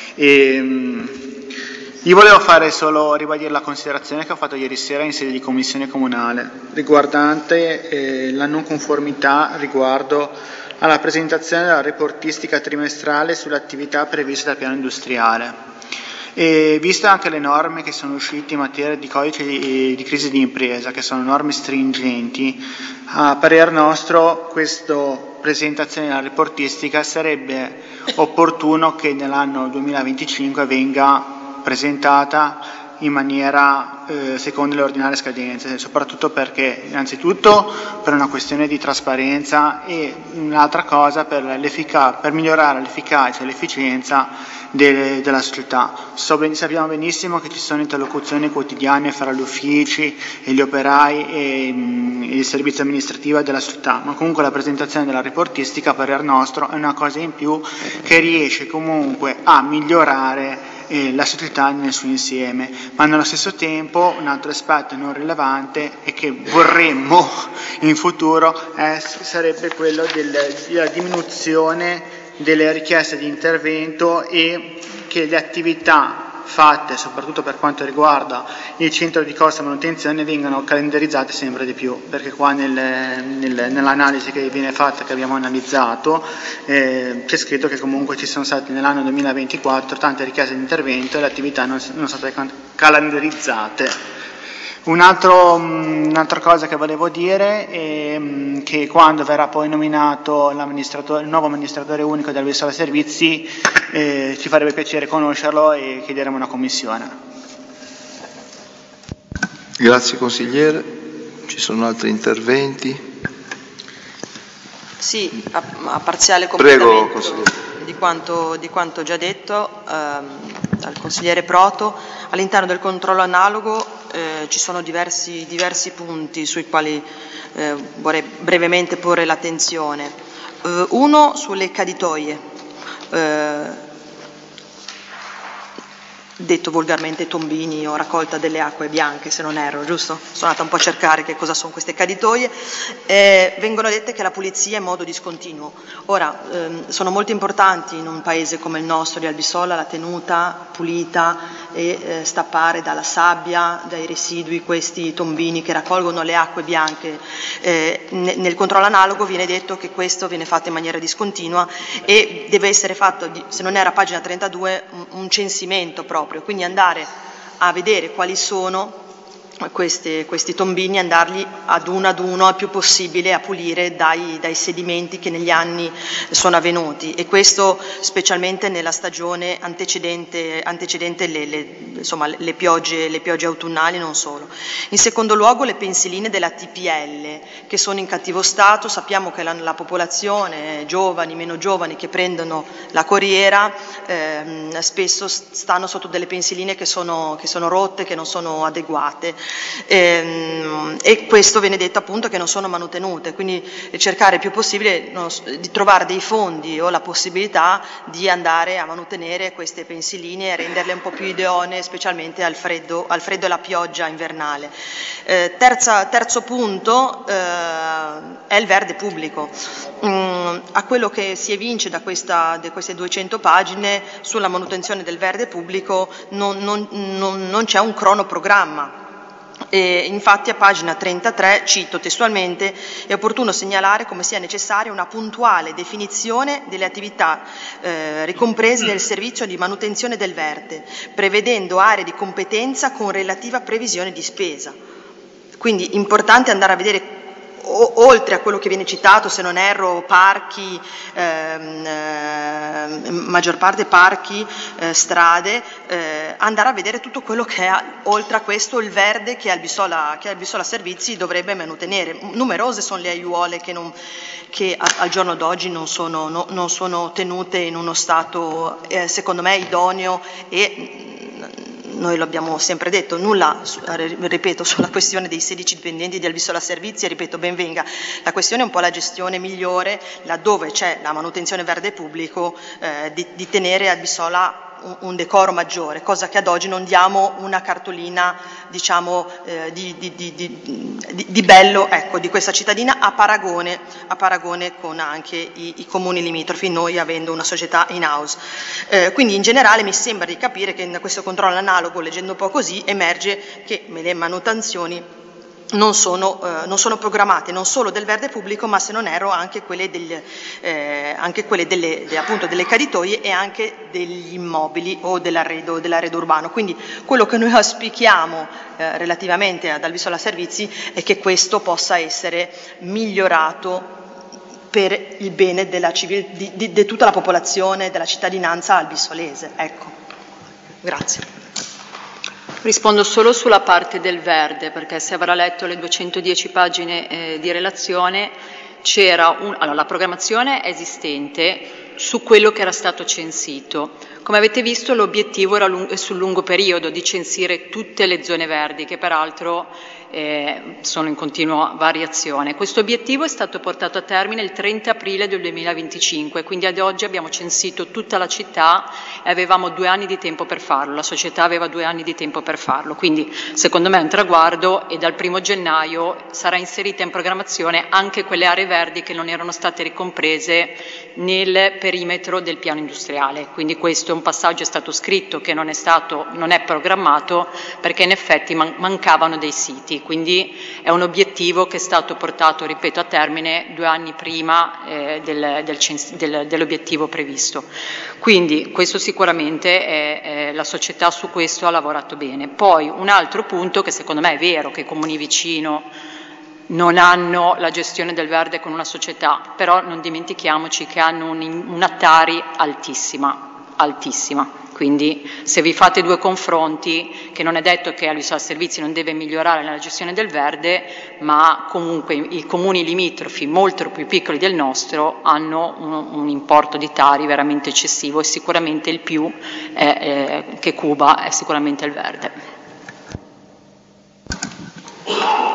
Io volevo ribadire la considerazione che ho fatto ieri sera in sede di commissione comunale riguardante la non conformità riguardo alla presentazione della reportistica trimestrale sulle attività previste dal piano industriale. E viste anche le norme che sono uscite in materia di codice di crisi di impresa, che sono norme stringenti, a parer nostro questa presentazione della reportistica sarebbe opportuno che nell'anno 2025 venga presentata in maniera secondo le ordinarie scadenze, soprattutto perché innanzitutto per una questione di trasparenza e un'altra cosa per migliorare l'efficacia e l'efficienza della società. Sappiamo benissimo che ci sono interlocuzioni quotidiane fra gli uffici e gli operai e il servizio amministrativo della società, ma comunque la presentazione della reportistica a parer nostro è una cosa in più che riesce comunque a migliorare la società nel suo insieme, ma nello stesso tempo un altro aspetto non rilevante e che vorremmo in futuro sarebbe quello della diminuzione delle richieste di intervento e che le attività fatte, soprattutto per quanto riguarda il centro di costo e manutenzione, vengano calendarizzate sempre di più, perché qua nell'analisi che viene fatta, che abbiamo analizzato, c'è scritto che comunque ci sono state nell'anno 2024 tante richieste di intervento e le attività non sono state calendarizzate. Un'altra cosa che volevo dire è che quando verrà poi nominato il nuovo amministratore unico del Vissola Servizi ci farebbe piacere conoscerlo e chiederemo una commissione. Grazie Consigliere. Ci sono altri interventi? Sì, a parziale completamento. Prego, Consigliere. Di quanto già detto dal Consigliere Proto, all'interno del controllo analogo ci sono diversi punti sui quali vorrei brevemente porre l'attenzione. Uno sulle caditoie. detto volgarmente tombini o raccolta delle acque bianche, se non erro, giusto? Sono andata un po' a cercare che cosa sono queste caditoie. Vengono dette che la pulizia è in modo discontinuo. Ora, sono molto importanti in un paese come il nostro di Albissola la tenuta pulita e stappare dalla sabbia, dai residui questi tombini che raccolgono le acque bianche. Nel controllo analogo viene detto che questo viene fatto in maniera discontinua e deve essere fatto, se non era pagina 32, un censimento proprio. Quindi andare a vedere quali sono questi tombini, andarli ad uno il più possibile a pulire dai sedimenti che negli anni sono avvenuti, e questo specialmente nella stagione antecedente le piogge autunnali, non solo. In secondo luogo le pensiline della TPL che sono in cattivo stato. Sappiamo che la popolazione, giovani, meno giovani, che prendono la corriera spesso stanno sotto delle pensiline che sono rotte, che non sono adeguate. E questo viene detto appunto che non sono manutenute, quindi cercare il più possibile di trovare dei fondi o la possibilità di andare a manutenere queste pensiline e renderle un po' più idonee, specialmente al freddo e alla pioggia invernale. Terzo punto è il verde pubblico. A quello che si evince da queste 200 pagine sulla manutenzione del verde pubblico non c'è un cronoprogramma. Infatti a pagina 33, cito testualmente, è opportuno segnalare come sia necessaria una puntuale definizione delle attività ricomprese nel servizio di manutenzione del verde, prevedendo aree di competenza con relativa previsione di spesa. Quindi importante andare a vedere, oltre a quello che viene citato, se non erro, parchi, maggior parte parchi, strade, andare a vedere tutto quello che è oltre a questo il verde che Albissola Servizi dovrebbe manutenere. Numerose sono le aiuole che al giorno d'oggi non sono tenute in uno stato secondo me idoneo, e noi lo abbiamo sempre detto, nulla, ripeto, sulla questione dei 16 dipendenti di Albissola Servizi, ripeto, ben venga. La questione è un po' la gestione migliore, laddove c'è la manutenzione verde pubblico, di tenere Albissola un decoro maggiore, cosa che ad oggi non diamo una cartolina, diciamo, di bello, ecco, di questa cittadina a paragone con anche i comuni limitrofi, noi avendo una società in house. Quindi in generale mi sembra di capire che in questo controllo analogo, leggendo un po' così, emerge che le manutenzioni non sono programmate, non solo del verde pubblico, ma se non erro anche quelle appunto delle caditoie e anche degli immobili o dell'arredo urbano. Quindi quello che noi auspichiamo relativamente ad Albissola Servizi è che questo possa essere migliorato per il bene di tutta la popolazione, della cittadinanza albissolese. Ecco, grazie. Rispondo solo sulla parte del verde, perché se avrà letto le 210 pagine di relazione, allora, la programmazione è esistente su quello che era stato censito. Come avete visto, l'obiettivo era sul lungo periodo di censire tutte le zone verdi, che peraltro sono in continua variazione. Questo obiettivo è stato portato a termine il 30 aprile del 2025, quindi ad oggi abbiamo censito tutta la città e avevamo 2 anni di tempo per farlo, la società aveva 2 anni di tempo per farlo, quindi secondo me è un traguardo, e dal 1 gennaio sarà inserita in programmazione anche quelle aree verdi che non erano state ricomprese nel perimetro del piano industriale. Quindi questo è un passaggio, è stato scritto, che non è programmato, perché in effetti mancavano dei siti. Quindi è un obiettivo che è stato portato, ripeto, a termine 2 anni prima dell'obiettivo previsto. Quindi questo sicuramente la società su questo ha lavorato bene. Poi un altro punto, che secondo me è vero che i comuni vicino non hanno la gestione del verde con una società, però non dimentichiamoci che hanno una Tari altissima. Quindi se vi fate 2 confronti, che non è detto che Albissola Servizi non deve migliorare nella gestione del verde, ma comunque i comuni limitrofi molto più piccoli del nostro hanno un importo di Tari veramente eccessivo, e sicuramente il più che cuba è sicuramente il verde.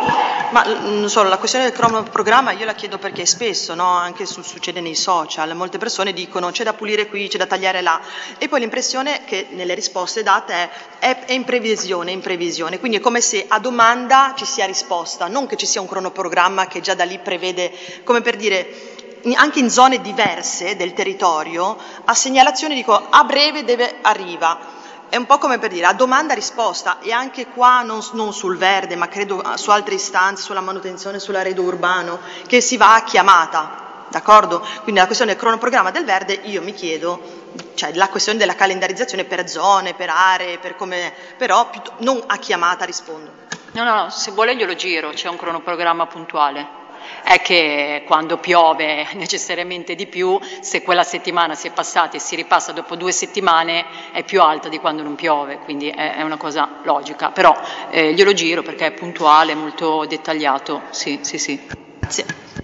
Ma non solo, la questione del cronoprogramma io la chiedo perché spesso, no, anche succede nei social, molte persone dicono c'è da pulire qui, c'è da tagliare là, e poi l'impressione che nelle risposte date è in previsione, quindi è come se a domanda ci sia risposta, non che ci sia un cronoprogramma che già da lì prevede, come per dire, anche in zone diverse del territorio, a segnalazione dico a breve arriva. È un po' come per dire a domanda risposta, e anche qua non sul verde, ma credo su altre istanze, sulla manutenzione, sull'arredo urbano, che si va a chiamata, d'accordo? Quindi la questione del cronoprogramma del verde io mi chiedo, cioè la questione della calendarizzazione per zone, per aree, per come, però non a chiamata rispondo. No, se vuole glielo giro, c'è un cronoprogramma puntuale. È che quando piove necessariamente di più, se quella settimana si è passata e si ripassa dopo 2 settimane è più alta di quando non piove, quindi è una cosa logica, però glielo giro perché è puntuale, molto dettagliato, sì. Grazie.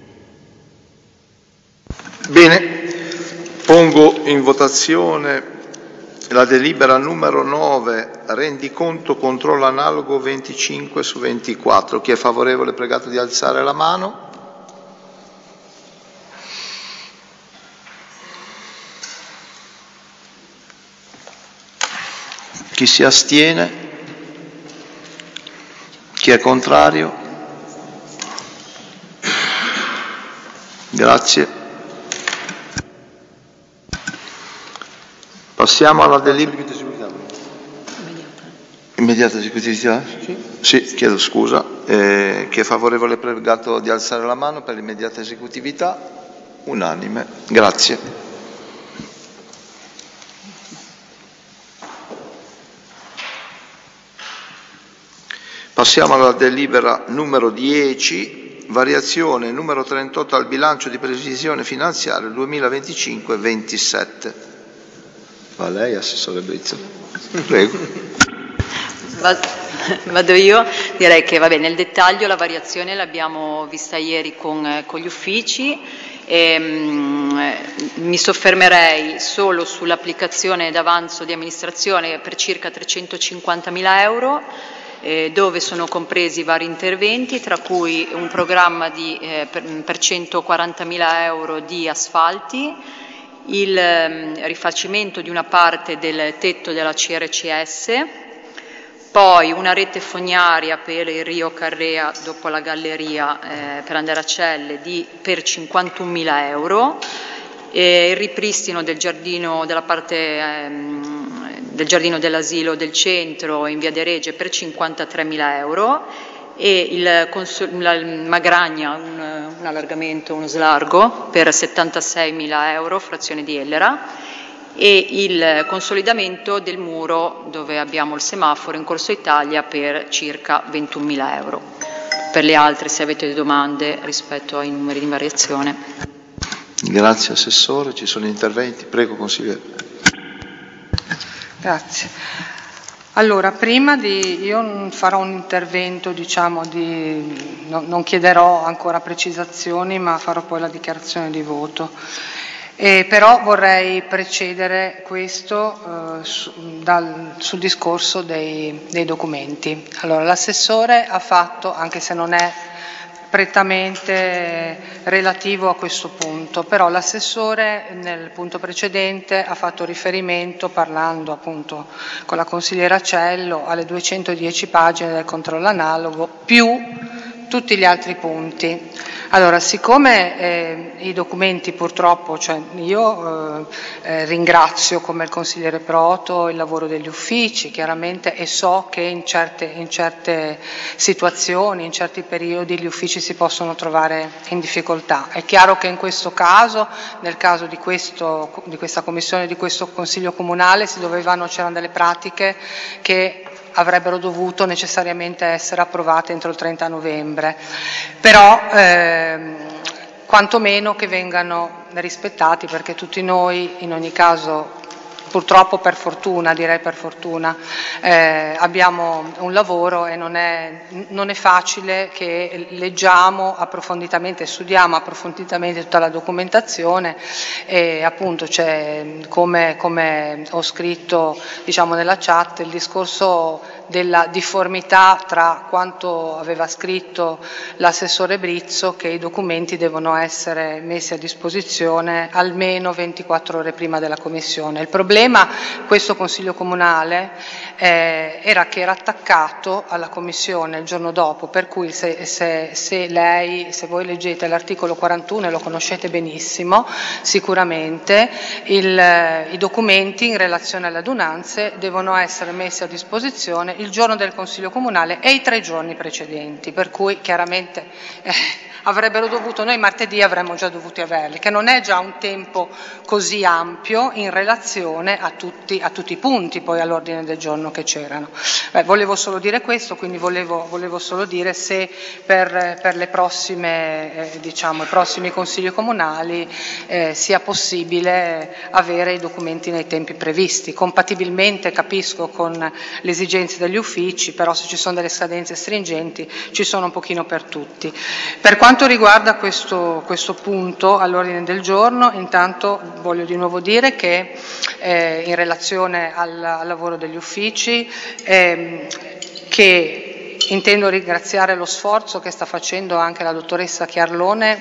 Bene, pongo in votazione la delibera numero 9, rendiconto controllo analogo 25/24. Chi è favorevole è pregato di alzare la mano. Chi si astiene? Chi è contrario? Grazie. Passiamo alla delibera. Immediata esecutività? Sì, chiedo scusa. Chi è favorevole è pregato di alzare la mano per l'immediata esecutività? Unanime. Grazie. Passiamo alla delibera numero 10, variazione numero 38 al bilancio di previsione finanziaria 2025-27. Va lei, Assessore Brizzo. Prego. Vado io, direi che nel dettaglio la variazione l'abbiamo vista ieri con gli uffici. Mi soffermerei solo sull'applicazione d'avanzo di amministrazione per circa 350.000 euro, dove sono compresi vari interventi, tra cui un programma per 140.000 euro di asfalti, il rifacimento di una parte del tetto della CRCS, poi una rete fognaria per il Rio Carrea dopo la galleria per andare a Celle per 51.000 euro, il ripristino del giardino della parte del giardino dell'asilo del centro in via De Regge per 53.000 euro e la Magragna, un allargamento, uno slargo per 76.000 euro, frazione di Ellera, e il consolidamento del muro dove abbiamo il semaforo in Corso Italia per circa 21.000 euro. Per le altre, se avete domande rispetto ai numeri di variazione. Grazie Assessore, ci sono interventi? Prego Consigliere. Grazie. Allora, io farò un intervento, non chiederò ancora precisazioni, ma farò poi la dichiarazione di voto. Però vorrei precedere questo sul discorso dei documenti. Allora, l'assessore ha fatto, anche se non è prettamente relativo a questo punto, però l'assessore nel punto precedente ha fatto riferimento, parlando appunto con la consigliera Cello, alle 210 pagine del controllo analogo più tutti gli altri punti. Allora, siccome i documenti purtroppo, io ringrazio come il consigliere Proto il lavoro degli uffici, chiaramente, e so che in certe situazioni, in certi periodi gli uffici si possono trovare in difficoltà. È chiaro che in questo caso, nel caso di questa commissione, di questo consiglio comunale, c'erano delle pratiche che avrebbero dovuto necessariamente essere approvate entro il 30 novembre, però quantomeno che vengano rispettati, perché tutti noi in ogni caso, purtroppo per fortuna, abbiamo un lavoro e non è facile che leggiamo approfonditamente, studiamo approfonditamente tutta la documentazione e appunto c'è, come ho scritto nella chat, il discorso della difformità tra quanto aveva scritto l'assessore Brizzo, che i documenti devono essere messi a disposizione almeno 24 ore prima della commissione. Il problema, questo Consiglio Comunale, era che era attaccato alla commissione il giorno dopo, per cui se voi leggete l'articolo 41, e lo conoscete benissimo sicuramente, i documenti in relazione alle adunanze devono essere messi a disposizione il giorno del Consiglio Comunale e i 3 giorni precedenti, per cui chiaramente avrebbero dovuto, noi martedì avremmo già dovuti averli, che non è già un tempo così ampio in relazione a tutti i punti poi all'ordine del giorno che c'erano. Volevo solo dire questo, quindi volevo solo dire se per le prossime, i prossimi consigli comunali sia possibile avere i documenti nei tempi previsti. Compatibilmente capisco con le esigenze degli uffici, però se ci sono delle scadenze stringenti ci sono un pochino per tutti. Per quanto riguarda questo punto all'ordine del giorno, intanto voglio di nuovo dire che in relazione al lavoro degli uffici, che intendo ringraziare lo sforzo che sta facendo anche la dottoressa Chiarlone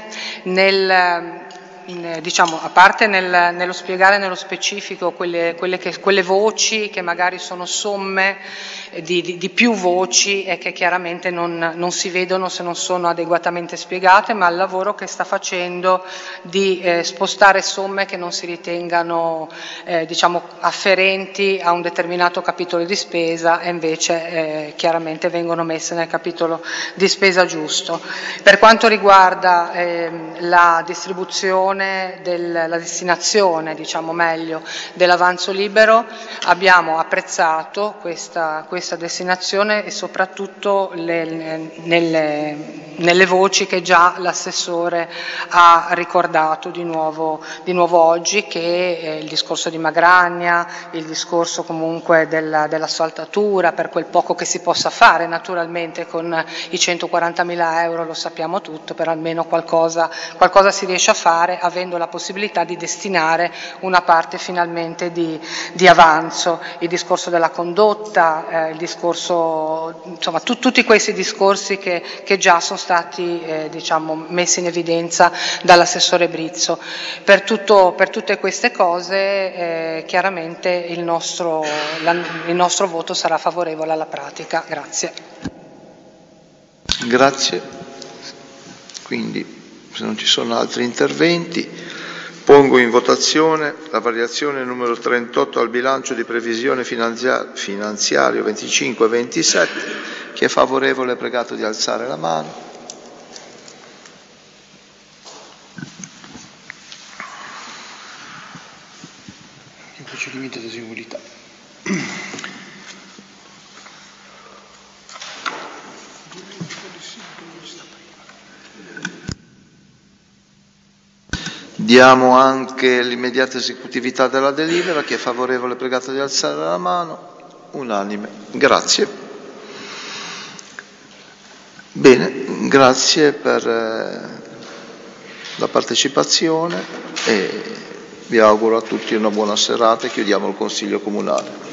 a parte nello spiegare nello specifico quelle voci che magari sono somme di più voci e che chiaramente non si vedono se non sono adeguatamente spiegate, ma il lavoro che sta facendo di spostare somme che non si ritengano afferenti a un determinato capitolo di spesa e invece chiaramente vengono messe nel capitolo di spesa giusto. Per quanto riguarda la distribuzione, la destinazione, dell'avanzo libero, abbiamo apprezzato questa destinazione e soprattutto nelle voci che già l'assessore ha ricordato di nuovo oggi, che il discorso di Magragna, il discorso comunque dell'asfaltatura, per quel poco che si possa fare naturalmente con i 140.000 euro, lo sappiamo tutto, però almeno qualcosa si riesce a fare avendo la possibilità di destinare una parte finalmente di avanzo. Il discorso della condotta, il discorso, insomma tutti questi discorsi che già sono stati messi in evidenza dall'assessore Brizzo. Per tutte queste cose chiaramente il nostro voto sarà favorevole alla pratica. Grazie. Grazie. Quindi, se non ci sono altri interventi, pongo in votazione la variazione numero 38 al bilancio di previsione finanziario 25-27. Chi è favorevole è pregato di alzare la mano. In procedimento di eseguibilità. Diamo anche l'immediata esecutività della delibera. Chi è favorevole è pregato di alzare la mano. Unanime. Grazie. Bene, grazie per la partecipazione e vi auguro a tutti una buona serata e chiudiamo il Consiglio Comunale.